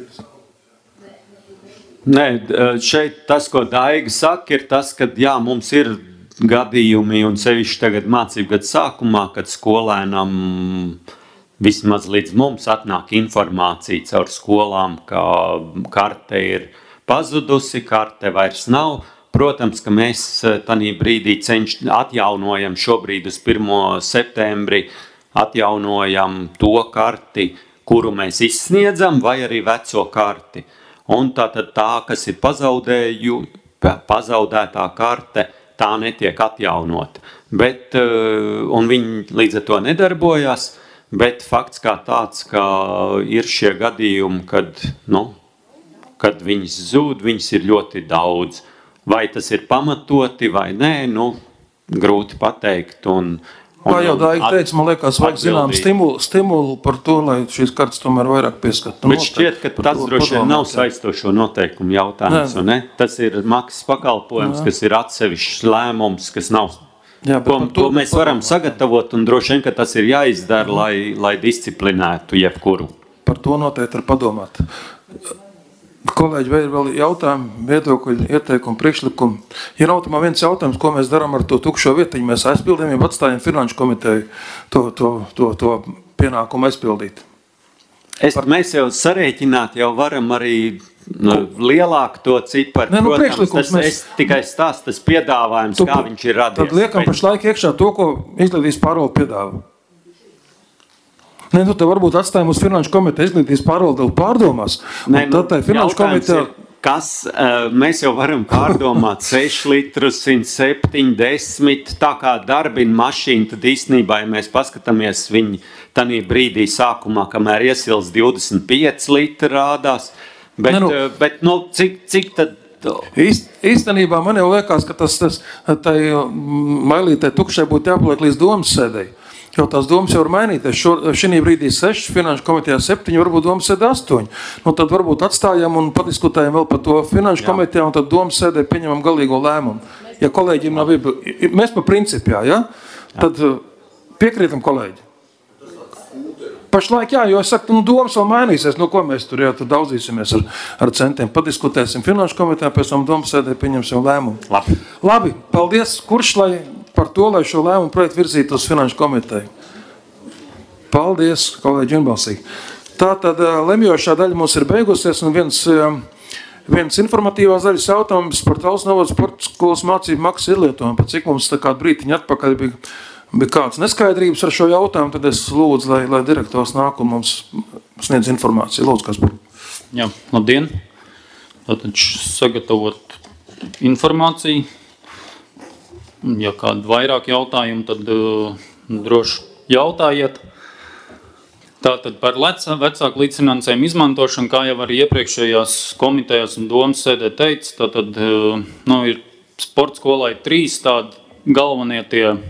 Nē, šeit tas, ko Daiga saka, ir tas, ka jā, mums ir gadījumi un sevišķi tagad mācību gadu sākumā, kad skolēnam vismaz līdz mums atnāk informācija caur skolām, ka karte ir pazudusi, karte vairs nav. Protams, ka mēs tanī brīdī cenš, atjaunojam šobrīd uz pirmo septembri atjaunojam to karti, kuru mēs izsniedzam, vai arī veco karti. Un tātad tā, kas ir pazaudēju, pazaudētā karte, tā netiek atjaunota. Bet, un viņi līdz ar to nedarbojās, bet fakts kā tāds, ka ir šie gadījumi, kad, nu, kad viņas zūd, viņas ir ļoti daudz. Vai tas ir pamatoti vai nē, nu, grūti pateikt. Un, Kā jau Daiga teica, man liekas, vajag zinām stimulu, stimulu par to, lai šīs kartas tomēr vairāk pieskata. Bet šķiet, ka tas droši vien nav saistošo noteikumu jautājums, ne? Tas ir maksas pakalpojums, Jā. Kas ir atsevišķs lēmums, kas nav, Jā, ko, to, ko mēs varam sagatavot, un droši vien, ka tas ir jāizdara, lai, lai disciplinētu jebkuru. Par to noteikti var padomāt. Kolēģi, vai ir vēl jautājumi, viedokļi, ieteikumi, priekšlikumi? Ir automā viens jautājums, ko mēs darām ar to tukšo vietiņu. Mēs aizpildījām, ja atstājam finanšu komiteju to, to, to, to pienākumu aizpildīt. Es, Par... Mēs jau sarēķināt jau varam arī nu, lielāku to ciparu. Ne, nu, Protams, tas mēs... es tikai stāstu, tas piedāvājums, tu, kā viņš ir radies. Tad liekam bet... pašlaik iekšā to, ko izglītības pārvalde piedāvā. Nē, nu te varbūt atstājam uz finanšu komiteju izglītības pārvalde pārdomās. Nē, nu, tad tai finanšu komiteja... Kas, uh, mēs jau varam pārdomāt seši litrus, simt septiņdesmit, tā kā darbina mašīna, tad īstenībā, ja mēs paskatāmies viņi tanī brīdī sākumā, kamēr iesils divdesmit pieci litri rādās, bet, Nē, nu, uh, bet nu, cik, cik tad... Īst, īstenībā man jau liekas, ka tas, tas tai mailītē tukšai būtu jāpaliek līdz domas sēdēji. Jo tās domas jau ir mainīties. Šī brīdī seši, finanšu komitejā septiņi, varbūt domas sēdē astoņi. Nu, tad varbūt atstājam un padiskutējam vēl par to finanšu Jā. Komitejā, un tad domas sēdē pieņemam galīgo lēmumu. Ja kolēģiem nav iebil... Mēs pa principā, ja? Tad piekrītam kolēģi. Pašlaik jā, jo es saku, nu domas vēl mainīsies. Nu, ko mēs tur, jā, tur daudzīsimies ar, ar centiem. Padiskutēsim finanšu komitejā, pēc tam domas sēdē pieņemsim lēmumu. Labi. Labi, paldies. Kurš, lai... par to, lai šo lēmumu projektu virzītu uz finanšu komiteju. Paldies, kolēģi vienbalsīgi. Tātad lemjošā daļa mums ir beigusies, un viens, viens informatīvās daļas jautājums par Talsu novadas sporta skolas mācību maksu izlietojumu. Pat cik mums tā kā brītiņa atpakaļ bija, bija kāds neskaidrības ar šo jautājumu, tad es lūdzu, lai, lai direktors nāk un mums sniedz informāciju. Lūdzu, Kaspar. Jā, labdien. Tātad sagatavot informāciju. Ja kādu vairāk jautājumu, tad uh, droši jautājiet. Tātad par leca, vecāku līdzfinansējumu izmantošanu, kā jau arī iepriekšējās komitejās un domas sēdē teica, tātad uh, nu, ir sporta skolai trīs tādi galvenie tie uh,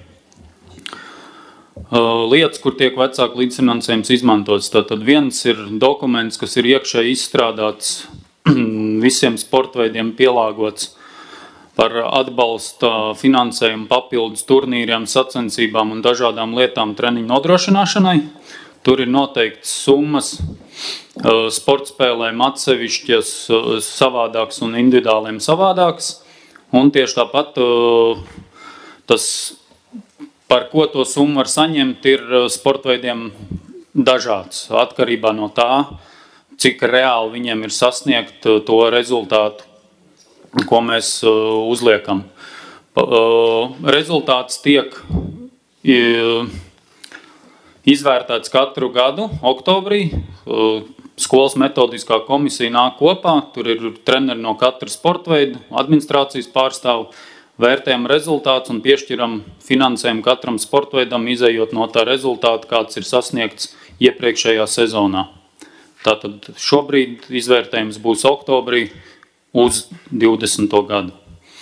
lietas, kur tiek vecāku līdzfinansējums izmantots. Tātad viens ir dokuments, kas ir iekšēji izstrādāts visiem sportveidiem pielāgots par atbalsta finansējumu papildus turnīriem, sacensībām un dažādām lietām treniņu nodrošināšanai. Tur ir noteikts summas sportspēlēm atsevišķas savādāks un individuāliem savādāks. Un tieši tāpat tas, par ko to summu var saņemt, ir sportveidiem dažāds. Atkarībā no tā, cik reāli viņiem ir sasniegt to rezultātu, ko mēs uh, uzliekam. Uh, rezultāts tiek uh, izvērtēts katru gadu, oktobrī. Uh, skolas metodiskā komisija nāk kopā, tur ir treneri no katra sportveidu, administrācijas pārstāvu, vērtējam rezultātus un piešķiram finansējumu katram sportveidam, izējot no tā rezultāta, kāds ir sasniegts iepriekšējā sezonā. Tātad šobrīd izvērtējums būs oktobrī, uz divdesmito gadu.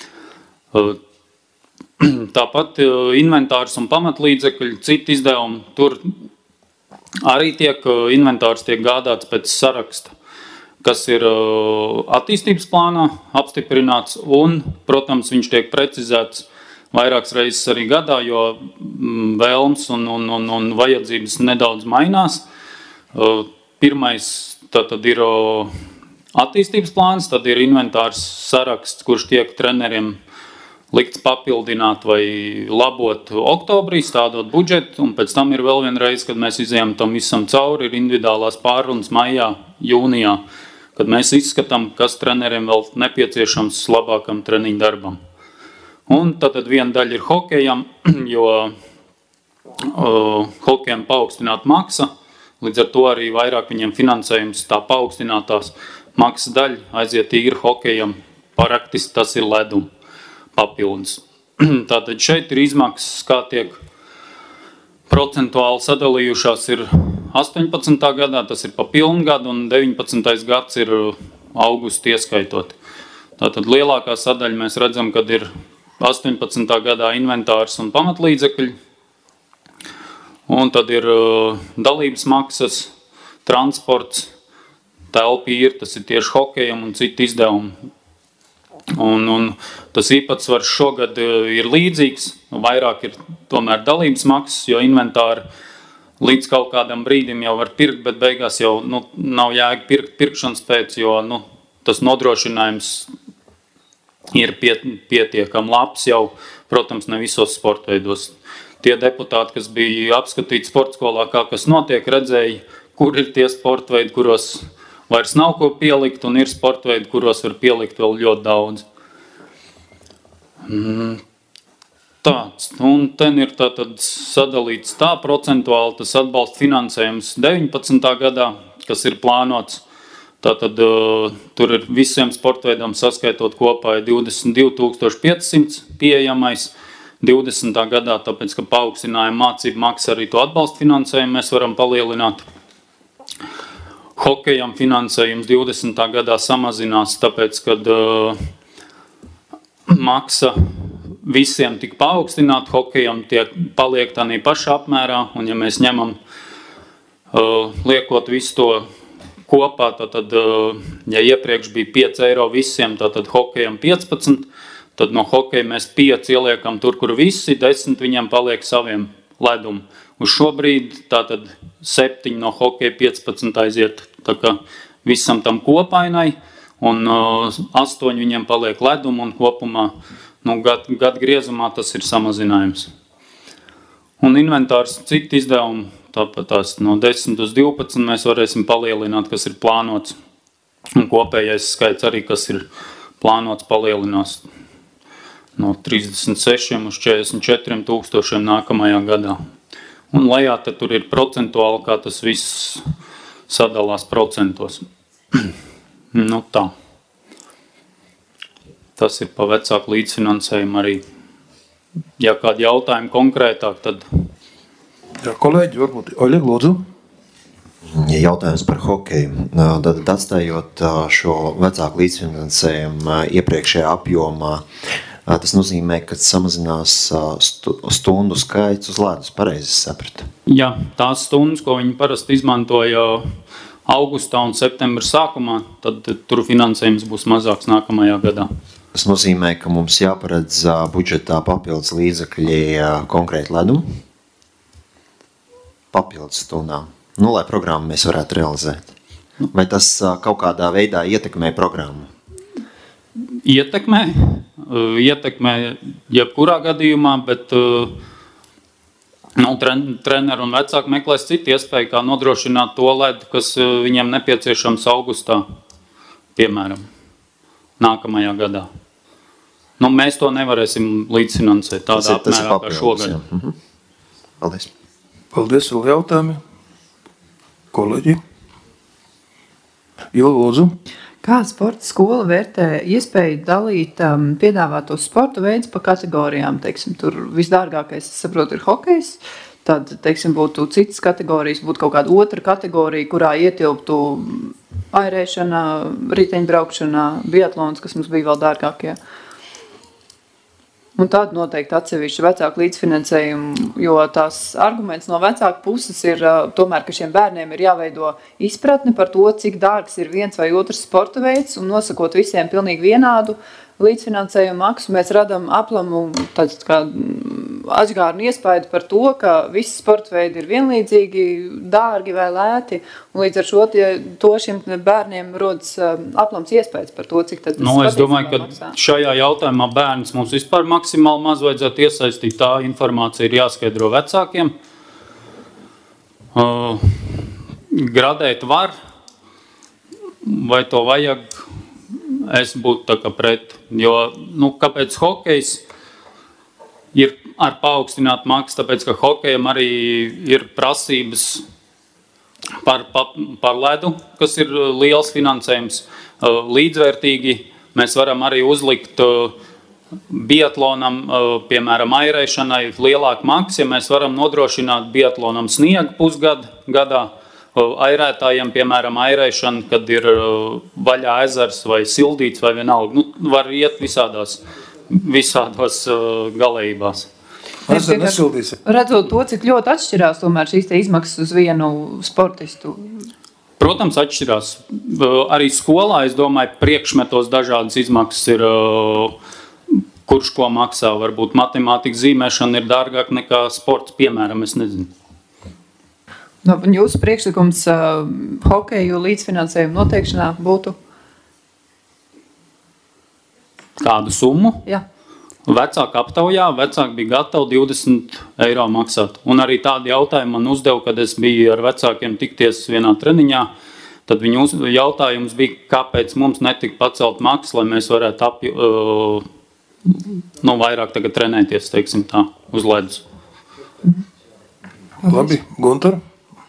Tāpat inventārs un pamatlīdzekļi, citi izdevumi, tur arī tiek, inventārs tiek gādāts pēc saraksta, kas ir attīstības plānā apstiprināts, un, protams, viņš tiek precizēts vairākas reizes arī gadā, jo vēlms un, un, un, un vajadzības nedaudz mainās. Pirmais tātad ir attīstības plāns, tad ir inventārs saraksts, kurš tiek treneriem likts papildināt vai labot oktobrī, stādot budžetu, un pēc tam ir vēl viena reize, kad mēs izējām tam visam cauri, ir individuālās pārrunas maijā, jūnijā, kad mēs izskatām, kas treneriem vēl nepieciešams labākam treniņu darbam. Un tad viena daļa ir hokejam, jo uh, hokejam paaugstināt maksa, līdz ar to arī vairāk viņiem finansējums tā paaugstinātās maksas daļa aiziet īri hokejam, praktiski tas ir ledum papildus. Tātad šeit ir izmaksas, kā tiek procentuāli sadalījušās ir astoņpadsmitā gadā, tas ir pa pilnu gadu, un deviņpadsmitais gads ir augusti ieskaitot. Tātad lielākā sadaļa mēs redzam, kad ir astoņpadsmitā gadā inventārs un pamatlīdzekļi, un tad ir uh, dalības maksas, transports, telpa ir, tas ir tieši hokejam un citi izdevumi. Un, un tas īpatsvars šogad ir līdzīgs, vairāk ir tomēr dalības maksas, jo inventāri līdz kaut kādam brīdim jau var pirkt, bet beigās jau nu, nav jēga pirkt pirkšanas pēc, jo nu, tas nodrošinājums ir piet, pietiekam labs jau, protams, ne visos sportveidos. Tie deputāti, kas bija apskatīti sportskolā, kā kas notiek, redzēja, kur ir tie sportveidi, kuros vairs nav ko pielikt, un ir sportveidi, kuros var pielikt vēl ļoti daudz. Tāds, un ten ir tātad sadalīts tā procentuāli, tas atbalsta finansējums deviņpadsmitā gadā, kas ir plānots. Tātad uh, tur ir visiem sportveidam saskaitot kopā divdesmit divi tūkstoši piecsimt pieejamais divdesmitā gadā, tāpēc, ka paaugstinājuma mācību maksa arī to atbalsta finansējumu mēs varam palielināt. Hokejam finansējums divdesmitā gadā samazinās, tāpēc, kad uh, maksa visiem tik paaugstināt, hokejam tiek paliek tādā pašā apmērā, un ja mēs ņemam, uh, liekot visu to kopā, tad, uh, ja iepriekš bija pieci eiro visiem, tad hokejam piecpadsmit, tad no hokeja mēs pieci ieliekam tur, kur visi, desmit viņiem paliek saviem ledumu. Uz šo brīdi tātad septiņi no hokeja piecpadsmit aiziet tā kā visam tam kopainai, un uh, astoņi viņiem paliek ledumu, un kopumā nu, gadu gad griezumā tas ir samazinājums. Un inventārs citi izdevumi, tāpat tās no desmit uz divpadsmit mēs varēsim palielināt, kas ir plānots. Un kopējais skaits arī, kas ir plānots, palielinās no trīsdesmit sešiem uz četrdesmit četriem tūkstošiem nākamajā gadā. Un lejā tad tur ir procentuāli, kā tas viss sadalās procentos. Nu tā. Tas ir pa vecāku līdzfinansējumu arī. Ja kādi jautājumi konkrētāk, tad... Jā, kolēģi, varbūt Oļeg, lūdzu. Jautājums par hokeju. Tad atstājot šo vecāku līdzfinansējumu iepriekšējā apjomā, tas nozīmē, ka samazinās stundu skaits uz ledus, pareizi sapratu? Jā, tās stundas, ko viņi parasti izmantoja augustā un septembra sākumā, tad tur finansējums būs mazāks nākamajā gadā. Tas nozīmē, ka mums jāparedz budžetā papildus līdzekļi konkrēti ledumu? Papildus stundām. Nu, lai programmu mēs varētu realizēt. Vai tas kaut kādā veidā ietekmē programmu? Ietekmē, ietekmē jebkurā gadījumā, bet nu, treneri un vecāki meklēs citu iespēju, kā nodrošināt to ledu, kas viņiem nepieciešams augustā, piemēram, nākamajā gadā. Nu, mēs to nevarēsim līdzfinansēt tādā tas ir, apmērā kā šogad. Mhm. Paldies. Paldies, vēl jautājumi. Kolēģi. Ilga, lūdzu. Kā sporta skola vērtē iespēju dalīt um, piedāvātos sporta veidus pa kategorijām? Teiksim, tur visdārgākais, es saprotu, ir hokejs. Tad, teiksim, būtu citas kategorijas, būtu kaut kāda otra kategorija, kurā ietilptu airēšana, riteņbraukšana, biatlons, kas mums bija vēl dārgākie. Un tāda noteikti atsevišķa vecāku līdzfinansējumu, jo tās arguments no vecāku puses ir tomēr, ka šiem bērniem ir jāveido izpratni par to, cik dārgs ir viens vai otrs sporta veids, un nosakot visiem pilnīgi vienādu līdzfinansējumu maksu, mēs radam aplamu tāds kā atžgārnu iespaidu par to, ka visi sporta veidi ir vienlīdzīgi, dārgi vai lēti, un līdz ar šo tie, to šiem bērniem rodas aplams iespējas par to, cik tad tas nu, es domāju, ka maksā. Šajā jautājumā bērns mums vispār maksimāli maz vajadzētu iesaistīt, tā informācija ir jāskaidro vecākiem. Uh, gradēt var, vai to vajag, es būtu tā kā pret, jo, nu, kāpēc hokejs, ir ar paaugstinātu maksu, tāpēc, ka hokejam arī ir prasības par, par, par ledu, kas ir liels finansējums. Līdzvērtīgi mēs varam arī uzlikt biatlonam, piemēram, airēšanai lielāku maksu, ja mēs varam nodrošināt biatlonam sniegu pusgadu gadā, airētājiem, piemēram, airēšana, kad ir vaļā ezers vai sildīts vai vienalga. Nu, var iet visādās, visādos galējībās. Redzot to, cik ļoti atšķirās tomēr šīs te izmaksas uz vienu sportistu. Protams, atšķirās. Arī skolā, es domāju, priekšmetos dažādas izmaksas ir, kurš ko maksā. Varbūt matemātikas zīmēšana ir dārgāk nekā sports, piemēram, es nezinu. No, jūsu priekšlikums uh, hokeju līdzfinansējumu noteikšanā būtu? Kādu summu? Jā. Vecāku aptaujā, vecāki bija gatavi divdesmit eiro maksāt. Un arī tādi jautājumi man uzdeva, kad es biju ar vecākiem tikties vienā treniņā. Tad viņu uz, jautājums bija, kāpēc mums netika pacelt maksu, lai mēs varētu ap, uh, nu, vairāk tagad trenēties, teiksim tā, uz ledus. Labi, Gunter?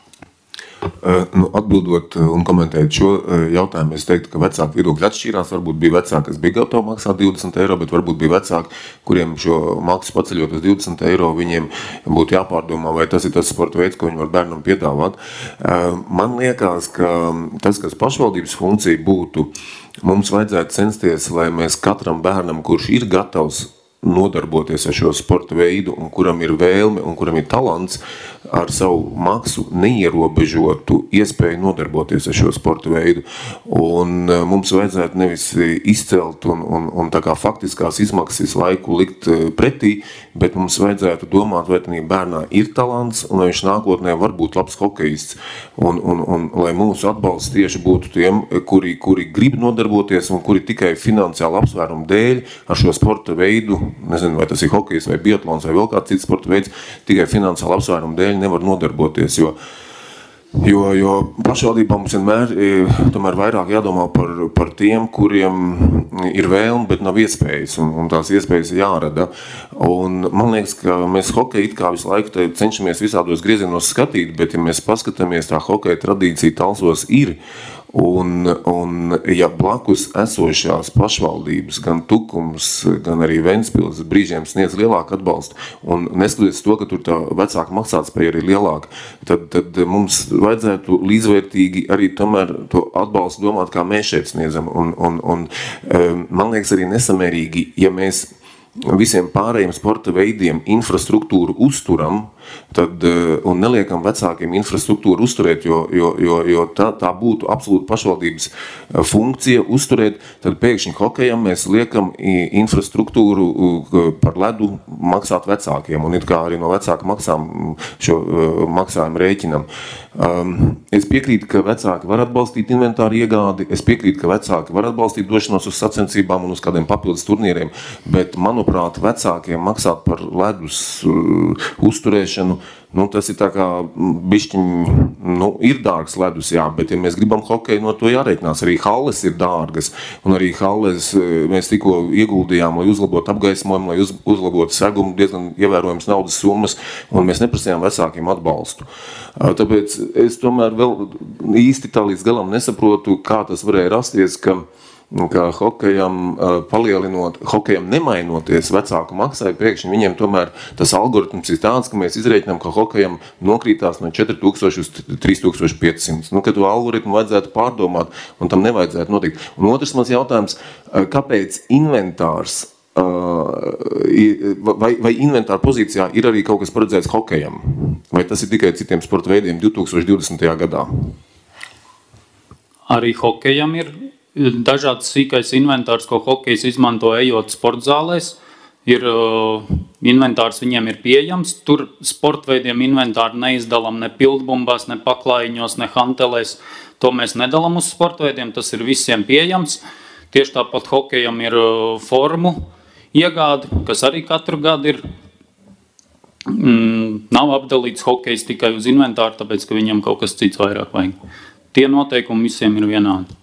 Uh, nu, atbildot un komentējot šo uh, jautājumu, es teiktu, ka vecāku viedokļi atšķīrās. Varbūt bija vecāki, kas bija gatavi maksāt divdesmit eiro, bet varbūt bija vecāki, kuriem šo maksu paceļot uz divdesmit eiro, viņiem būtu jāpārdomā, vai tas ir tas sporta veids, ko viņi var bērnam piedāvāt. Uh, man liekas, ka tas, kas pašvaldības funkcija būtu, mums vajadzētu censties, lai mēs katram bērnam, kurš ir gatavs nodarboties ar šo sporta veidu un kuram ir vēlme un kuram ir talants, ar savu maksu neierobežotu iespēju nodarboties ar šo sporta veidu. Un mums vajadzētu nevis izcelt un, un, un tā kā faktiskās izmaksas laiku likt pretī, bet mums vajadzētu domāt, vai tādā bērnā ir talants un vai viņš nākotnē var būt labs hokejists. Un, un, un lai mūsu atbalsts tieši būtu tiem, kuri, kuri grib nodarboties un kuri tikai finansiāli apsvērumu dēļ ar šo sporta veidu, nezinu, vai tas ir hokejs vai biatlons vai vēl kāds cits sporta veids, tikai finansiāli apsvērumu dēļ nevar nodarboties, jo, jo, jo pašvaldībām mums vienmēr tomēr vairāk jādomā par, par tiem, kuriem ir vēlme, bet nav iespējas, un, un tās iespējas jārada. Un man liekas, ka mēs hokeju it kā visu laiku cenšamies visādos griezienos skatīt, bet ja mēs paskatāmies, tā hokeja tradīcija Talsos ir, Un, un ja blakus esošās pašvaldības, gan Tukums, gan arī Ventspils brīžiem sniedz lielāku atbalstu, un neskatoties to, ka tur tā vecāka maksātspēja ir lielāka, tad, tad mums vajadzētu līdzvērtīgi arī tomēr to atbalstu domāt, kā mēs šeit sniedzam. Un, un, un man liekas arī nesamērīgi, ja mēs visiem pārējiem sporta veidiem infrastruktūru uzturam, tad, un neliekam vecākiem infrastruktūru uzturēt, jo, jo, jo, jo tā, tā būtu absolūti pašvaldības funkcija uzturēt, tad pēkšņi hokejam mēs liekam infrastruktūru par ledu maksāt vecākiem, un it kā arī no vecāka maksām šo maksājumu rēķinam. Es piekrītu, ka vecāki var atbalstīt inventāru iegādi, es piekrītu, ka vecāki var atbalstīt došanos uz sacensībām un uz kādiem papildus turnīriem, bet, manuprāt, vecākiem maksāt par ledus uzturēšanu, nu, tas ir tā kā bišķiņ, nu, ir dārgs ledus, jā, bet ja mēs gribam hokeju, no to jārēķinās. Arī halles ir dārgas, un arī halles mēs tikko ieguldījām, lai uzlabotu apgaismojumu, lai uz, uzlabotu segumu, diezgan ievērojams naudas summas, un mēs neprasījām vecākiem atbalstu. Tāpēc es tomēr vēl īsti tā līdz galam nesaprotu, kā tas varēja rasties, ka ka hokejam palielinot, hokejam nemainoties vecāku maksai, pēkšņi viņiem tomēr tas algoritms ir tāds, ka mēs izreikinām, ka hokejam nokrītās no četri tūkstoši uz trīs tūkstoši pieci simti. Nu, ka to algoritmu vajadzētu pārdomāt, un tam nevajadzētu notikt. Un otrs mans jautājums, kāpēc inventārs, vai, vai inventāra pozīcijā ir arī kaut kas paredzēts hokejam? Vai tas ir tikai citiem sporta veidiem divi tūkstoši divdesmitajā gadā? Arī hokejam ir dažāds sīkais inventārs, ko hokejs izmanto ejot sportzālēs. Ir, uh, inventārs viņiem ir pieejams. Tur sportveidiem inventāru neizdalam ne pildbumbās, ne paklājiņos, ne hantelēs. To mēs nedalam uz sportveidiem, tas ir visiem pieejams. Tieši tāpat hokejam ir uh, formu iegādi, kas arī katru gadu ir. Mm, nav apdalīts hokejs tikai uz inventāru, tāpēc, ka viņam kaut kas cits vairāk vajag. Tie noteikumi visiem ir vienādi.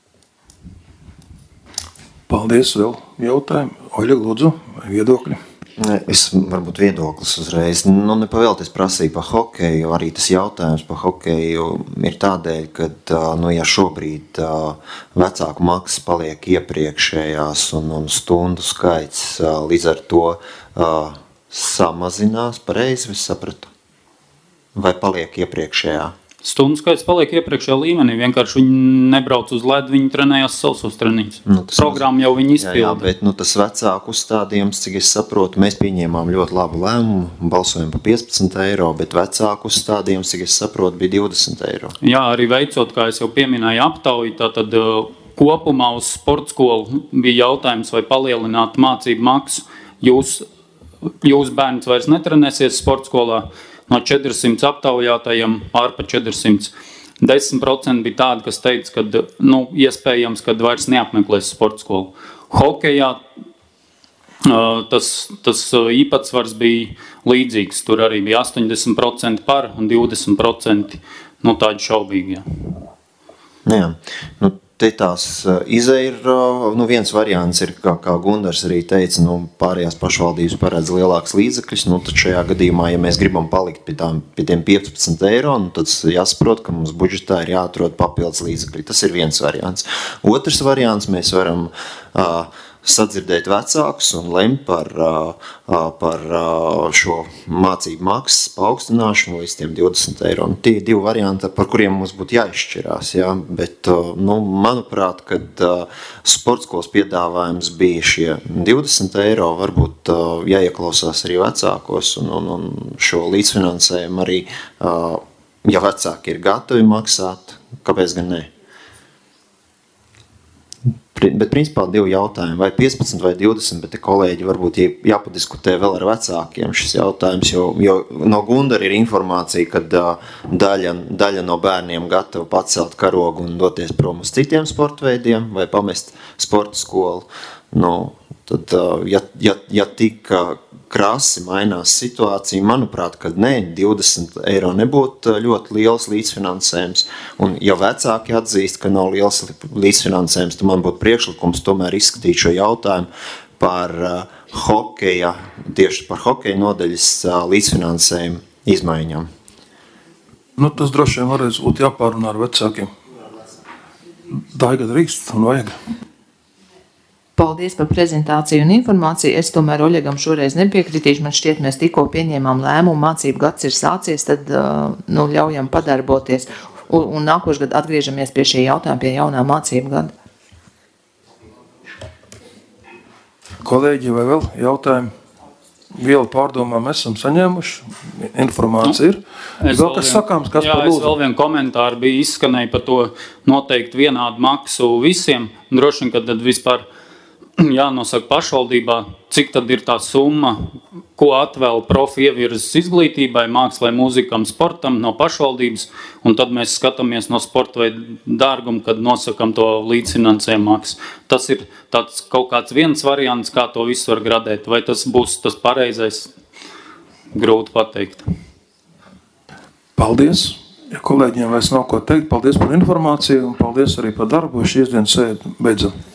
Paldies, vēl jautājumi. Oļa, lūdzu, vai viedokļi? Es varbūt viedoklis uzreiz, nu nepavēlties prasīja par hokeju, arī tas jautājums par hokeju ir tādēļ, ka, nu, ja šobrīd vecāku maksas paliek iepriekšējās un, un stundu skaits līdz ar to samazinās, pareizi es sapratu, vai paliek iepriekšējā? Stundu skaits paliek iepriekšējā līmenī, vienkārši viņi nebrauc uz ledu, viņi trenējās sausos treniņus. Nu, Programma jau viņi izpilda. Jā, jā, bet nu, tas vecāku uzstādījums, cik es saprotu, mēs pieņēmām ļoti labu lēmumu, balsojam par piecpadsmit eiro, bet vecāku uzstādījums, cik es saprotu, bija divdesmit eiro. Jā, arī veicot, kā es jau pieminēju, aptauju, tātad kopumā uz sportskolu bija jautājums, vai palielināt mācību maksu. Jūs, jūs bērns vairs netrenēsies sportskolā. No četrsimt aptaujātajiem ārpa četrsimt. desmit procenti bija tādi, kas teica, ka nu, iespējams, kad vairs neapmeklēs sporta skolu. Hokejā tas, tas īpatsvars bija līdzīgs. Tur arī bija astoņdesmit procenti par un divdesmit procenti nu, tādi šaubīgi. Jā. Jā, nu te tās izeja ir, nu viens variants ir, kā, kā Gundars arī teica, nu pārējās pašvaldības paredz lielāks līdzekļus, nu tad šajā gadījumā, ja mēs gribam palikt pie, tām, pie tiem piecpadsmit eiro, nu tad jāsaprot, ka mums budžetā ir jāatrod papildus līdzekļi. Tas ir viens variants. Otrs variants, mēs varam uh, sadzirdēt vecākus un lemt par, par šo mācību maksas paaugstināšanu līdz tiem divdesmit eiro. Un tie ir divi varianti, par kuriem mums būtu jāizšķirās. Ja? Bet, nu, manuprāt, kad sportskolas piedāvājums bija šie divdesmit eiro, varbūt jāieklausās arī vecākos un, un, un šo līdzfinansējumu arī, ja vecāki ir gatavi maksāt, kāpēc gan ne? Bet principā divi jautājumi, vai piecpadsmit vai divdesmit, bet te kolēģi varbūt jāpadiskutē vēl ar vecākiem šis jautājums, jo, jo no Gundara ir informācija, ka daļa, daļa no bērniem gatava pacelt karogu un doties prom uz citiem sportveidiem vai pamest sporta skolu. Nu, tad, ja, ja, ja tik krasi mainās situācija, manuprāt, kad ne, divdesmit eiro nebūtu ļoti liels līdzfinansējums, un ja vecāki atzīst, ka nav liels līdzfinansējums, tad man būtu priekšlikums tomēr izskatīt šo jautājumu par hokeja, tieši par hokeja nodaļas līdzfinansējumu izmaiņām. Nu, tas droši vien varēs būt jāpārunā ar vecākiem. Daiga drīkst un vajag. Paldies par prezentāciju un informāciju. Es tomēr Oļegam šoreiz nepiekritīšu. Man šķiet, mēs tikko pieņēmām lēmumu, mācību gads ir sācies, tad nu, ļaujam padarboties. Un, un nākošu gadu atgriežamies pie šī jautājuma, pie jaunā mācību gada. Kolēģi, vai vēl jautājumi? Vielu pārdomām esam saņēmuši, informācija ir. Es vēl kas sakāms, kas jā, par lūdzu? lūdzu? Es vēl vienu komentāru bija izskanēja par to noteikti vienādu maksu visiem. Droši vien, ka tad vispār jānosaka pašvaldībā, cik tad ir tā summa, ko atvēl profi ievirzes izglītībai, mākslai, mūzikam, sportam no pašvaldības, un tad mēs skatāmies no sporta veidu dārgumu, kad nosakam to līdzfinansējumu maksu. Tas ir tāds kaut kāds viens variants, kā to visu var gradēt, vai tas būs tas pareizais, grūti pateikt. Paldies! Ja kolēģiem vairs nav ko teikt, paldies par informāciju un paldies arī par darbu. Šīs dienas sēdi beidzam.